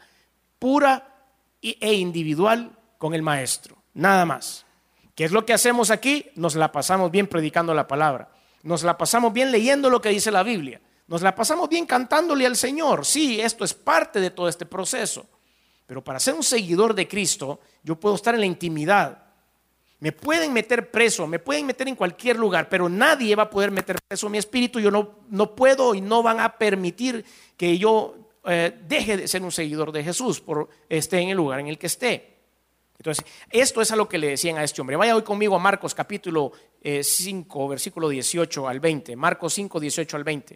A: pura e individual con el Maestro, nada más. ¿Qué es lo que hacemos aquí? Nos la pasamos bien predicando la palabra, nos la pasamos bien leyendo lo que dice la Biblia, nos la pasamos bien cantándole al Señor. Sí, esto es parte de todo este proceso, pero para ser un seguidor de Cristo, yo puedo estar en la intimidad. Me pueden meter preso, me pueden meter en cualquier lugar, pero nadie va a poder meter preso mi espíritu. Yo no puedo y no van a permitir que yo deje de ser un seguidor de Jesús por esté en el lugar en el que esté. Entonces, esto es a lo que le decían a este hombre. Vaya hoy conmigo a Marcos capítulo 5, versículo 18 al 20. Marcos 5, 18 al 20.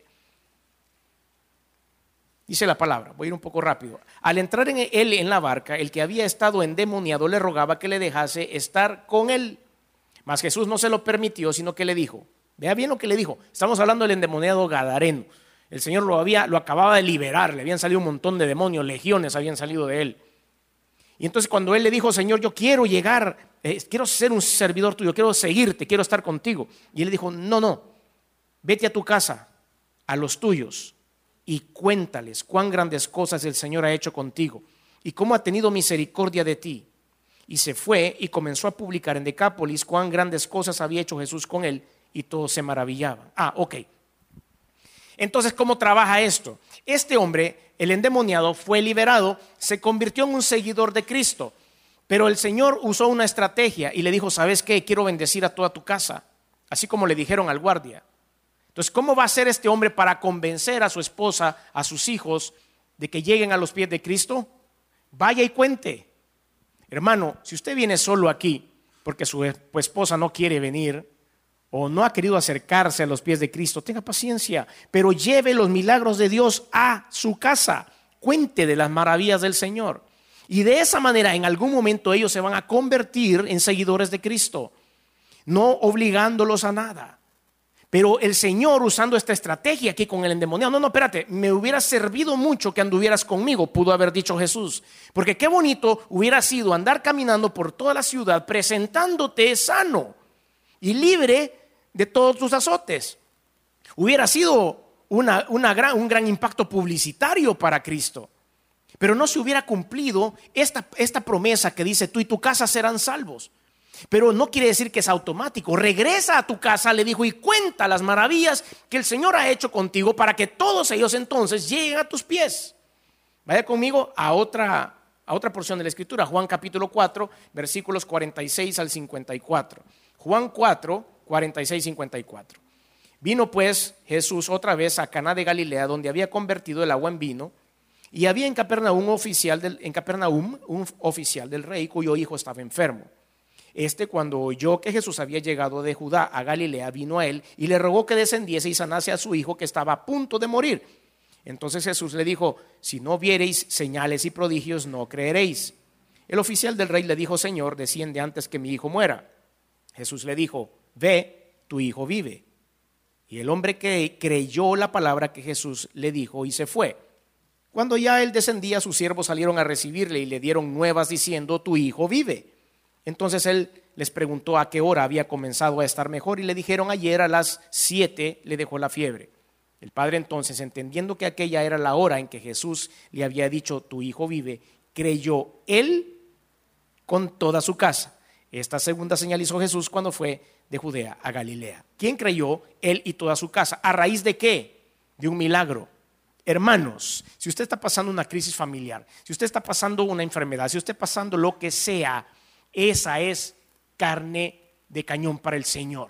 A: Dice la palabra, voy a ir un poco rápido. Al entrar él en la barca, el que había estado endemoniado le rogaba que le dejase estar con él. Mas Jesús no se lo permitió, sino que le dijo, vea bien lo que le dijo. Estamos hablando del endemoniado gadareno. El Señor lo acababa de liberar, le habían salido un montón de demonios, legiones habían salido de él. Y entonces cuando él le dijo, Señor, yo quiero llegar, quiero ser un servidor tuyo, quiero seguirte, quiero estar contigo. Y él le dijo, no, vete a tu casa, a los tuyos, y cuéntales cuán grandes cosas el Señor ha hecho contigo y cómo ha tenido misericordia de ti. Y se fue y comenzó a publicar en Decápolis cuán grandes cosas había hecho Jesús con él, y todos se maravillaban. Ok. Entonces, ¿cómo trabaja esto? Este hombre, el endemoniado, fue liberado, se convirtió en un seguidor de Cristo. Pero el Señor usó una estrategia y le dijo, ¿sabes qué? Quiero bendecir a toda tu casa, así como le dijeron al guardia. Entonces, ¿cómo va a hacer este hombre para convencer a su esposa, a sus hijos, de que lleguen a los pies de Cristo? Vaya y cuente. Hermano, si usted viene solo aquí porque su esposa no quiere venir o no ha querido acercarse a los pies de Cristo, tenga paciencia, pero lleve los milagros de Dios a su casa. Cuente de las maravillas del Señor. Y de esa manera, en algún momento ellos se van a convertir en seguidores de Cristo, no obligándolos a nada. Pero el Señor, usando esta estrategia aquí con el endemoniado, no, espérate, me hubiera servido mucho que anduvieras conmigo, pudo haber dicho Jesús. Porque qué bonito hubiera sido andar caminando por toda la ciudad presentándote sano y libre de todos tus azotes. Hubiera sido un gran impacto publicitario para Cristo. Pero no se hubiera cumplido esta promesa que dice, tú y tu casa serán salvos. Pero no quiere decir que es automático. Regresa a tu casa, le dijo, y cuenta las maravillas que el Señor ha hecho contigo para que todos ellos entonces lleguen a tus pies. Vaya conmigo a otra porción de la Escritura, Juan capítulo 4, versículos 46 al 54. Juan 4, 46, 54. Vino pues Jesús otra vez a Caná de Galilea, donde había convertido el agua en vino, y había en Capernaum un oficial del rey cuyo hijo estaba enfermo. Cuando oyó que Jesús había llegado de Judá a Galilea, vino a él y le rogó que descendiese y sanase a su hijo que estaba a punto de morir. Entonces Jesús le dijo, si no viereis señales y prodigios, no creeréis. El oficial del rey le dijo, Señor, desciende antes que mi hijo muera. Jesús le dijo, ve, tu hijo vive. Y el hombre que creyó la palabra que Jesús le dijo y se fue. Cuando ya él descendía, sus siervos salieron a recibirle y le dieron nuevas diciendo, tu hijo vive. Entonces él les preguntó a qué hora había comenzado a estar mejor y le dijeron, ayer a las 7 le dejó la fiebre. El padre entonces, entendiendo que aquella era la hora en que Jesús le había dicho, tu hijo vive, creyó él con toda su casa. Esta segunda señal hizo Jesús cuando fue de Judea a Galilea. ¿Quién creyó? Él y toda su casa. ¿A raíz de qué? De un milagro. Hermanos, si usted está pasando una crisis familiar, si usted está pasando una enfermedad, si usted está pasando lo que sea, esa es carne de cañón para el Señor.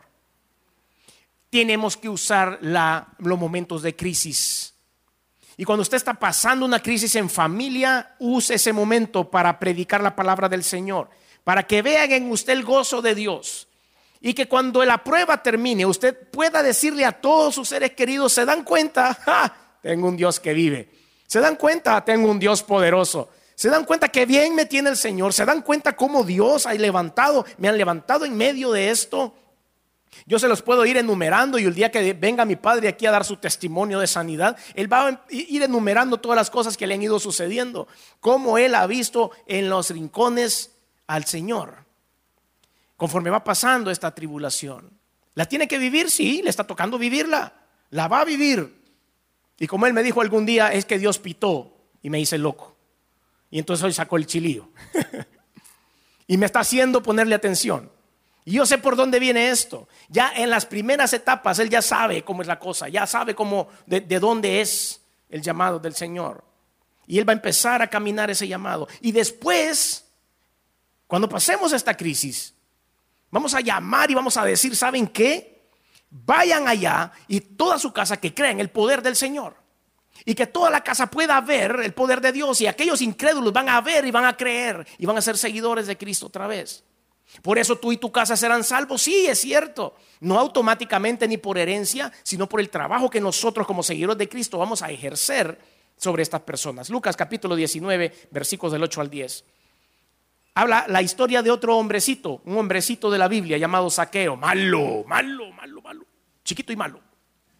A: Tenemos que usar los momentos de crisis. Y cuando usted está pasando una crisis en familia, use ese momento para predicar la palabra del Señor, para que vean en usted el gozo de Dios. Y que cuando la prueba termine, usted pueda decirle a todos sus seres queridos, ¿se dan cuenta? ¡Ja! Tengo un Dios que vive. ¿Se dan cuenta? Tengo un Dios poderoso. ¿Se dan cuenta que bien me tiene el Señor? ¿Se dan cuenta cómo Dios me han levantado en medio de esto? Yo se los puedo ir enumerando y el día que venga mi padre aquí a dar su testimonio de sanidad, él va a ir enumerando todas las cosas que le han ido sucediendo, cómo él ha visto en los rincones al Señor. Conforme va pasando esta tribulación, ¿la tiene que vivir? Sí, le está tocando vivirla, la va a vivir. Y como él me dijo algún día, es que Dios pitó y me hice loco. Y entonces hoy sacó el chilío y me está haciendo ponerle atención. Y yo sé por dónde viene esto. Ya en las primeras etapas él ya sabe cómo es la cosa, ya sabe de dónde es el llamado del Señor. Y él va a empezar a caminar ese llamado. Y después, cuando pasemos esta crisis, vamos a llamar y vamos a decir, ¿saben qué? Vayan allá y toda su casa que crea en el poder del Señor. Y que toda la casa pueda ver el poder de Dios. Y aquellos incrédulos van a ver y van a creer y van a ser seguidores de Cristo otra vez. Por eso tú y tu casa serán salvos. Sí, es cierto. No automáticamente ni por herencia, sino por el trabajo que nosotros como seguidores de Cristo vamos a ejercer sobre estas personas. Lucas capítulo 19, versículos del 8 al 10. Habla la historia de otro hombrecito, un hombrecito de la Biblia llamado Zaqueo. Malo, chiquito y malo.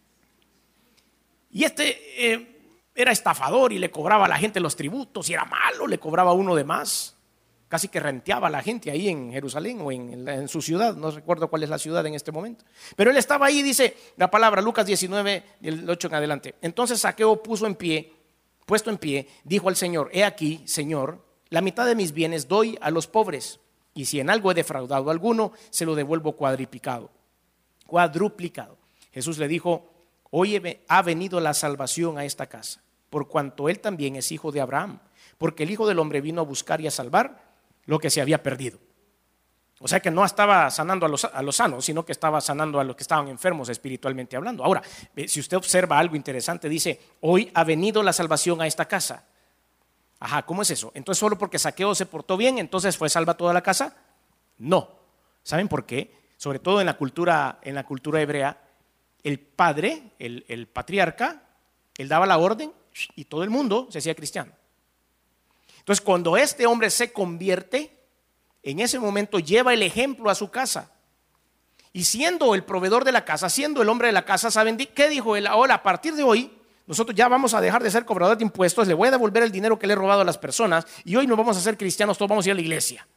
A: Y era estafador y le cobraba a la gente los tributos y era malo, le cobraba uno de más. Casi que renteaba a la gente ahí en Jerusalén o en su ciudad, no recuerdo cuál es la ciudad en este momento. Pero él estaba ahí, dice la palabra, Lucas 19, del 8 en adelante. Entonces Zaqueo puesto en pie, dijo al Señor, he aquí, Señor, la mitad de mis bienes doy a los pobres, y si en algo he defraudado a alguno, se lo devuelvo cuadriplicado. cuadruplicado. Jesús le dijo: hoy ha venido la salvación a esta casa, por cuanto él también es hijo de Abraham, porque el Hijo del Hombre vino a buscar y a salvar lo que se había perdido. O sea que no estaba sanando a los sanos, sino que estaba sanando a los que estaban enfermos espiritualmente hablando. Ahora, si usted observa algo interesante, dice: hoy ha venido la salvación a esta casa. Ajá, ¿cómo es eso? Entonces, ¿solo porque Zaqueo se portó bien, entonces fue salva toda la casa? No. ¿Saben por qué? Sobre todo en la cultura hebrea, el padre, el patriarca, él daba la orden y todo el mundo se hacía cristiano. Entonces, cuando este hombre se convierte, en ese momento lleva el ejemplo a su casa. Y siendo el proveedor de la casa, siendo el hombre de la casa, ¿saben qué dijo él? Ahora, a partir de hoy, nosotros ya vamos a dejar de ser cobradores de impuestos, le voy a devolver el dinero que le he robado a las personas y hoy no vamos a ser cristianos, todos vamos a ir a la iglesia.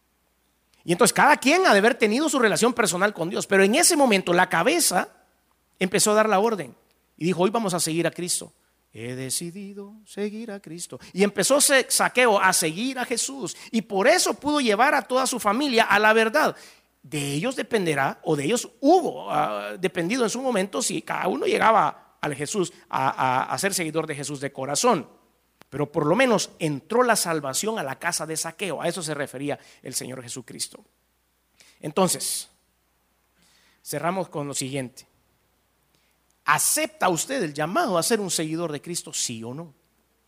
A: Y entonces cada quien ha de haber tenido su relación personal con Dios, pero en ese momento la cabeza empezó a dar la orden y dijo: hoy vamos a seguir a Cristo. He decidido seguir a Cristo. Y empezó Zaqueo a seguir a Jesús. Y por eso pudo llevar a toda su familia a la verdad. De ellos dependerá, o de ellos hubo dependido en su momento, si cada uno llegaba al Jesús a ser seguidor de Jesús de corazón. Pero por lo menos entró la salvación a la casa de Zaqueo. A eso se refería el Señor Jesucristo. Entonces, cerramos con lo siguiente. ¿Acepta usted el llamado a ser un seguidor de Cristo, sí o no?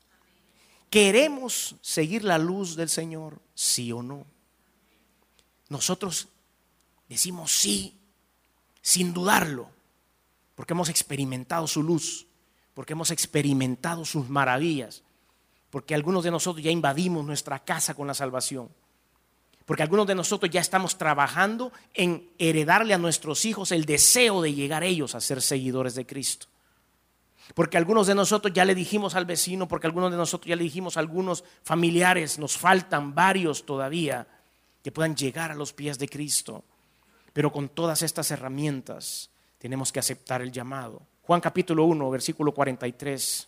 A: ¿Queremos seguir la luz del Señor, sí o no? Nosotros decimos sí, sin dudarlo, porque hemos experimentado su luz, porque hemos experimentado sus maravillas, porque algunos de nosotros ya invadimos nuestra casa con la salvación, porque algunos de nosotros ya estamos trabajando en heredarle a nuestros hijos el deseo de llegar ellos a ser seguidores de Cristo. Porque algunos de nosotros ya le dijimos al vecino, porque algunos de nosotros ya le dijimos a algunos familiares, nos faltan varios todavía que puedan llegar a los pies de Cristo. Pero con todas estas herramientas tenemos que aceptar el llamado. Juan capítulo 1, versículo 43.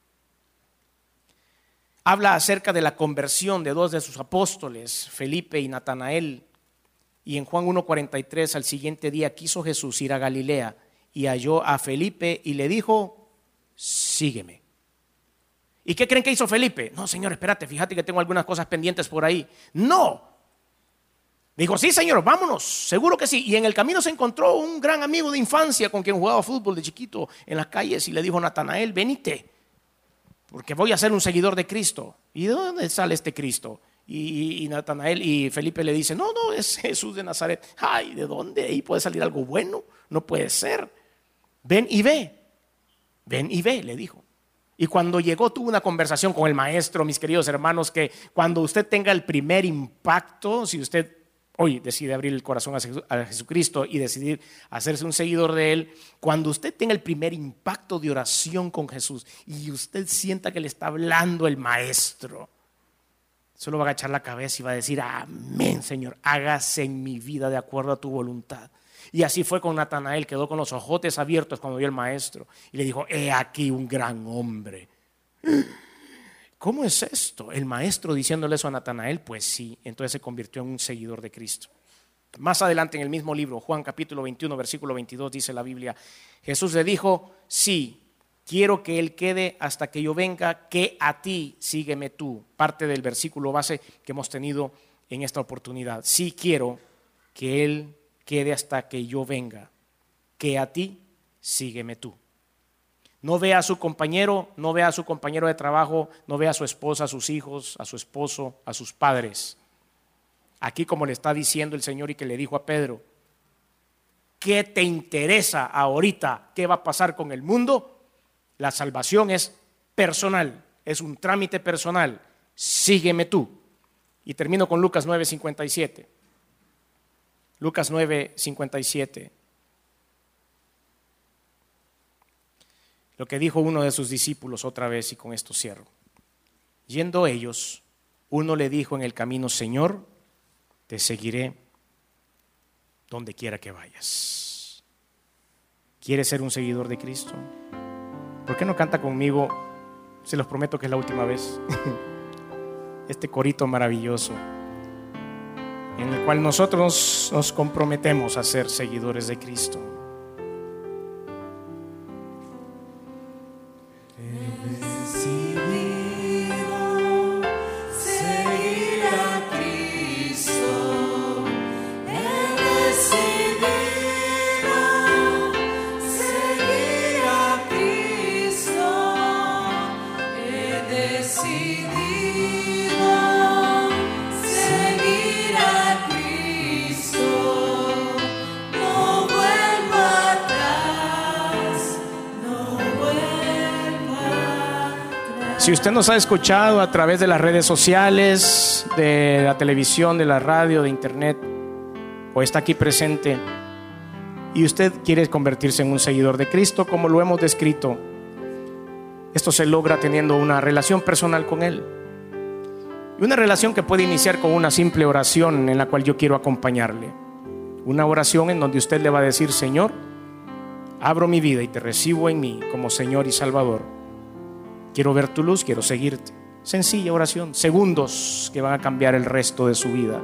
A: Habla acerca de la conversión de dos de sus apóstoles, Felipe y Natanael. Y en Juan 1:43, al siguiente día quiso Jesús ir a Galilea y halló a Felipe y le dijo: sígueme. ¿Y qué creen que hizo Felipe? No, Señor, espérate, fíjate que tengo algunas cosas pendientes por ahí. No. Dijo: sí, Señor, vámonos, seguro que sí. Y en el camino se encontró un gran amigo de infancia con quien jugaba fútbol de chiquito en las calles y le dijo: Natanael, venite, porque voy a ser un seguidor de Cristo. ¿Y de dónde sale este Cristo? Y Natanael y Felipe le dicen: no, es Jesús de Nazaret. Ay, ¿de dónde? ¿Ahí puede salir algo bueno? No puede ser. Ven y ve, le dijo. Y cuando llegó tuvo una conversación con el maestro, mis queridos hermanos, que cuando usted tenga el primer impacto, si usted hoy decide abrir el corazón a Jesucristo y decidir hacerse un seguidor de Él, cuando usted tenga el primer impacto de oración con Jesús y usted sienta que le está hablando el maestro, solo va a agachar la cabeza y va a decir: amén, Señor, hágase en mi vida de acuerdo a tu voluntad. Y así fue con Natanael, quedó con los ojotes abiertos cuando vio al maestro y le dijo: he aquí un gran hombre. ¿Cómo es esto? El maestro diciéndole eso a Natanael, pues sí, entonces se convirtió en un seguidor de Cristo. Más adelante en el mismo libro, Juan capítulo 21, versículo 22, dice la Biblia: Jesús le dijo: sí, quiero que Él quede hasta que yo venga, que a ti sígueme tú. Parte del versículo base que hemos tenido en esta oportunidad. Sí, quiero que Él quede hasta que yo venga, que a ti sígueme tú. No vea a su compañero, no vea a su compañero de trabajo, no vea a su esposa, a sus hijos, a su esposo, a sus padres. Aquí, como le está diciendo el Señor y que le dijo a Pedro: ¿qué te interesa ahorita? ¿Qué va a pasar con el mundo? La salvación es personal, es un trámite personal. Sígueme tú. Y termino con Lucas 9:57. Lucas 9:57. Lo que dijo uno de sus discípulos otra vez, y con esto cierro. Yendo ellos, uno le dijo en el camino: Señor, te seguiré donde quiera que vayas. ¿Quieres ser un seguidor de Cristo? ¿Por qué no canta conmigo? Se los prometo que es la última vez. Este corito maravilloso en el cual nosotros nos comprometemos a ser seguidores de Cristo.
B: decidido seguir a Cristo. He decidido seguir a Cristo. He decidido seguir a Cristo. No vuelvo atrás, no vuelvo atrás.
A: Si usted nos ha escuchado a través de las redes sociales, de la televisión, de la radio, de internet, o está aquí presente y usted quiere convertirse en un seguidor de Cristo, como lo hemos descrito, esto se logra teniendo una relación personal con Él. Y una relación que puede iniciar con una simple oración en la cual yo quiero acompañarle. Una oración en donde usted le va a decir: Señor, abro mi vida y te recibo en mí como Señor y Salvador. Quiero ver tu luz, quiero seguirte. Sencilla oración, segundos que van a cambiar el resto de su vida.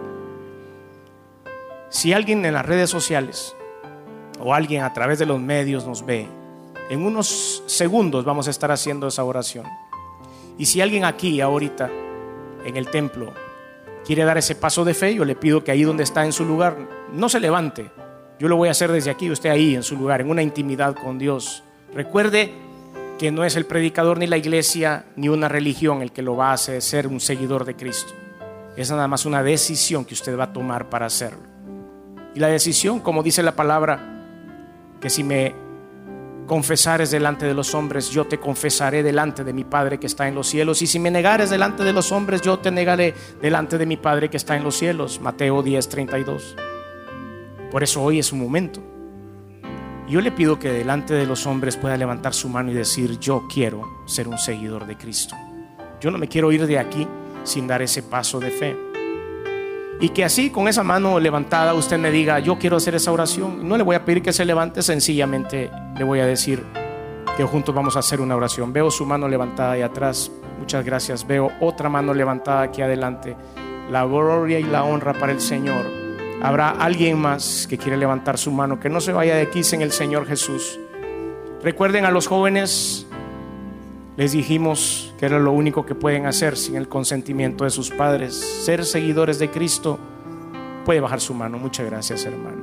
A: Si alguien en las redes sociales o alguien a través de los medios nos ve, en unos segundos vamos a estar haciendo esa oración. Y si alguien aquí ahorita en el templo quiere dar ese paso de fe, yo le pido que ahí donde está en su lugar no se levante. Yo lo voy a hacer desde aquí, usted ahí en su lugar, en una intimidad con Dios. Recuerde que no es el predicador ni la iglesia ni una religión el que lo va a hacer ser un seguidor de Cristo. Es nada más una decisión que usted va a tomar para hacerlo. Y la decisión, como dice la palabra, que si me confesares delante de los hombres, yo te confesaré delante de mi Padre que está en los cielos. Y si me negares delante de los hombres, yo te negaré delante de mi Padre que está en los cielos. Mateo 10:32. Por eso hoy es un momento. Yo le pido que delante de los hombres pueda levantar su mano y decir: yo quiero ser un seguidor de Cristo. Yo no me quiero ir de aquí sin dar ese paso de fe. Y que así, con esa mano levantada, usted me diga: yo quiero hacer esa oración. No le voy a pedir que se levante, sencillamente le voy a decir que juntos vamos a hacer una oración. Veo su mano levantada ahí atrás. Muchas gracias. Veo otra mano levantada aquí adelante. La gloria y la honra para el Señor. Habrá alguien más que quiere levantar su mano, que no se vaya de aquí sin el Señor Jesús. Recuerden, a los jóvenes les dijimos que era lo único que pueden hacer sin el consentimiento de sus padres. Ser seguidores de Cristo. Puede bajar su mano. Muchas gracias, hermano.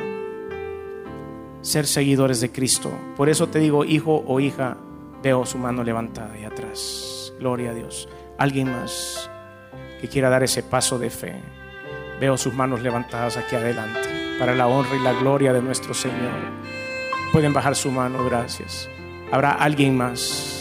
A: Ser seguidores de Cristo. Por eso te digo, hijo o hija, veo su mano levantada ahí atrás. Gloria a Dios. Alguien más que quiera dar ese paso de fe. Veo sus manos levantadas aquí adelante, para la honra y la gloria de nuestro Señor. Pueden bajar su mano, gracias. Habrá alguien más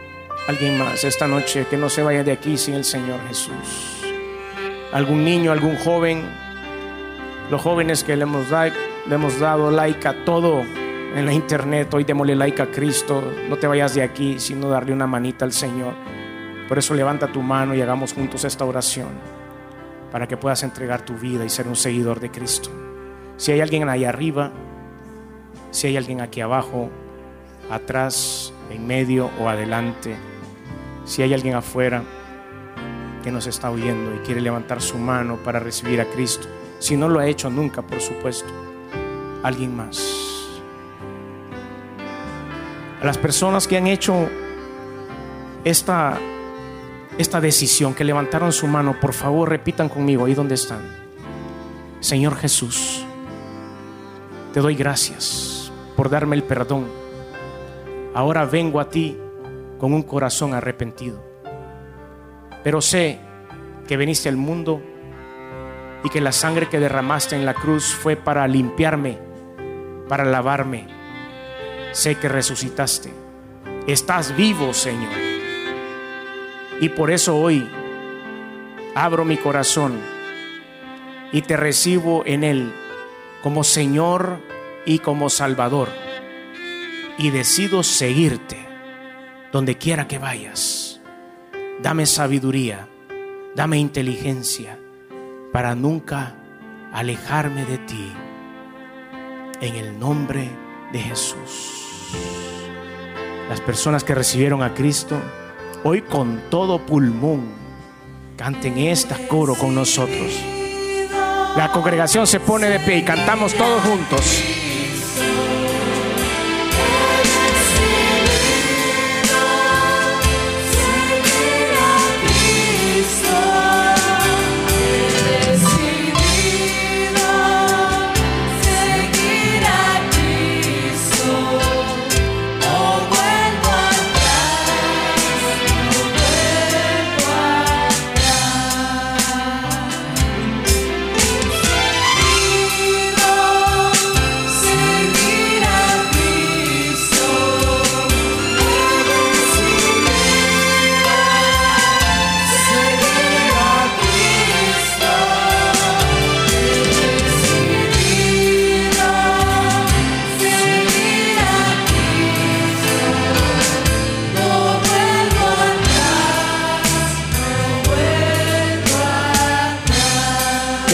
A: esta noche que no se vaya de aquí sin el Señor Jesús. Algún niño, algún joven. Los jóvenes que le hemos dado like a todo en la internet, hoy démosle like a Cristo. No te vayas de aquí sino darle una manita al Señor. Por eso levanta tu mano y hagamos juntos esta oración, para que puedas entregar tu vida y ser un seguidor de Cristo. Si hay alguien ahí arriba, si hay alguien aquí abajo, atrás, en medio o adelante, si hay alguien afuera que nos está oyendo y quiere levantar su mano para recibir a Cristo, si no lo ha hecho nunca, por supuesto, alguien más. A las personas que han hecho esta decisión, que levantaron su mano, por favor repitan conmigo ahí donde están: Señor Jesús, te doy gracias por darme el perdón. Ahora vengo a ti con un corazón arrepentido, pero sé que viniste al mundo y que la sangre que derramaste en la cruz fue para limpiarme, para lavarme. Sé que resucitaste, estás vivo, Señor. Y por eso hoy abro mi corazón y te recibo en él como Señor y como Salvador. Y decido seguirte donde quiera que vayas. Dame sabiduría, dame inteligencia para nunca alejarme de ti. En el nombre de Jesús. Las personas que recibieron a Cristo, hoy con todo pulmón canten este coro con nosotros. La congregación se pone de pie y cantamos todos juntos.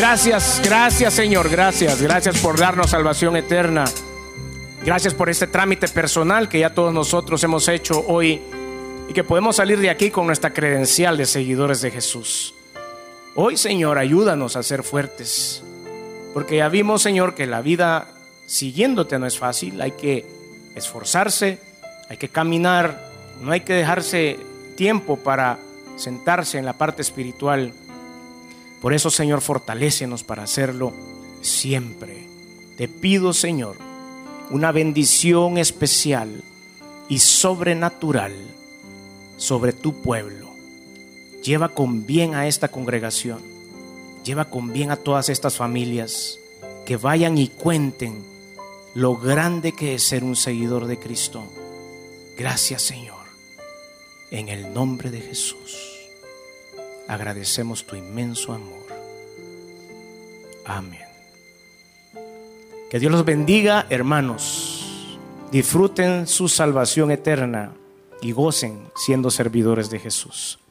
A: Gracias, gracias Señor, gracias por darnos salvación eterna. Gracias por este trámite personal que ya todos nosotros hemos hecho hoy y que podemos salir de aquí con nuestra credencial de seguidores de Jesús. Hoy, Señor, ayúdanos a ser fuertes, porque ya vimos, Señor, que la vida siguiéndote no es fácil. Hay que esforzarse, hay que caminar, no hay que dejarse tiempo para sentarse en la parte espiritual. Por eso, Señor, fortalécenos para hacerlo siempre. Te pido, Señor, una bendición especial y sobrenatural sobre tu pueblo. Lleva con bien a esta congregación, lleva con bien a todas estas familias, que vayan y cuenten lo grande que es ser un seguidor de Cristo. Gracias, Señor, en el nombre de Jesús. Agradecemos tu inmenso amor. Amén. Que Dios los bendiga, hermanos. Disfruten su salvación eterna y gocen siendo servidores de Jesús.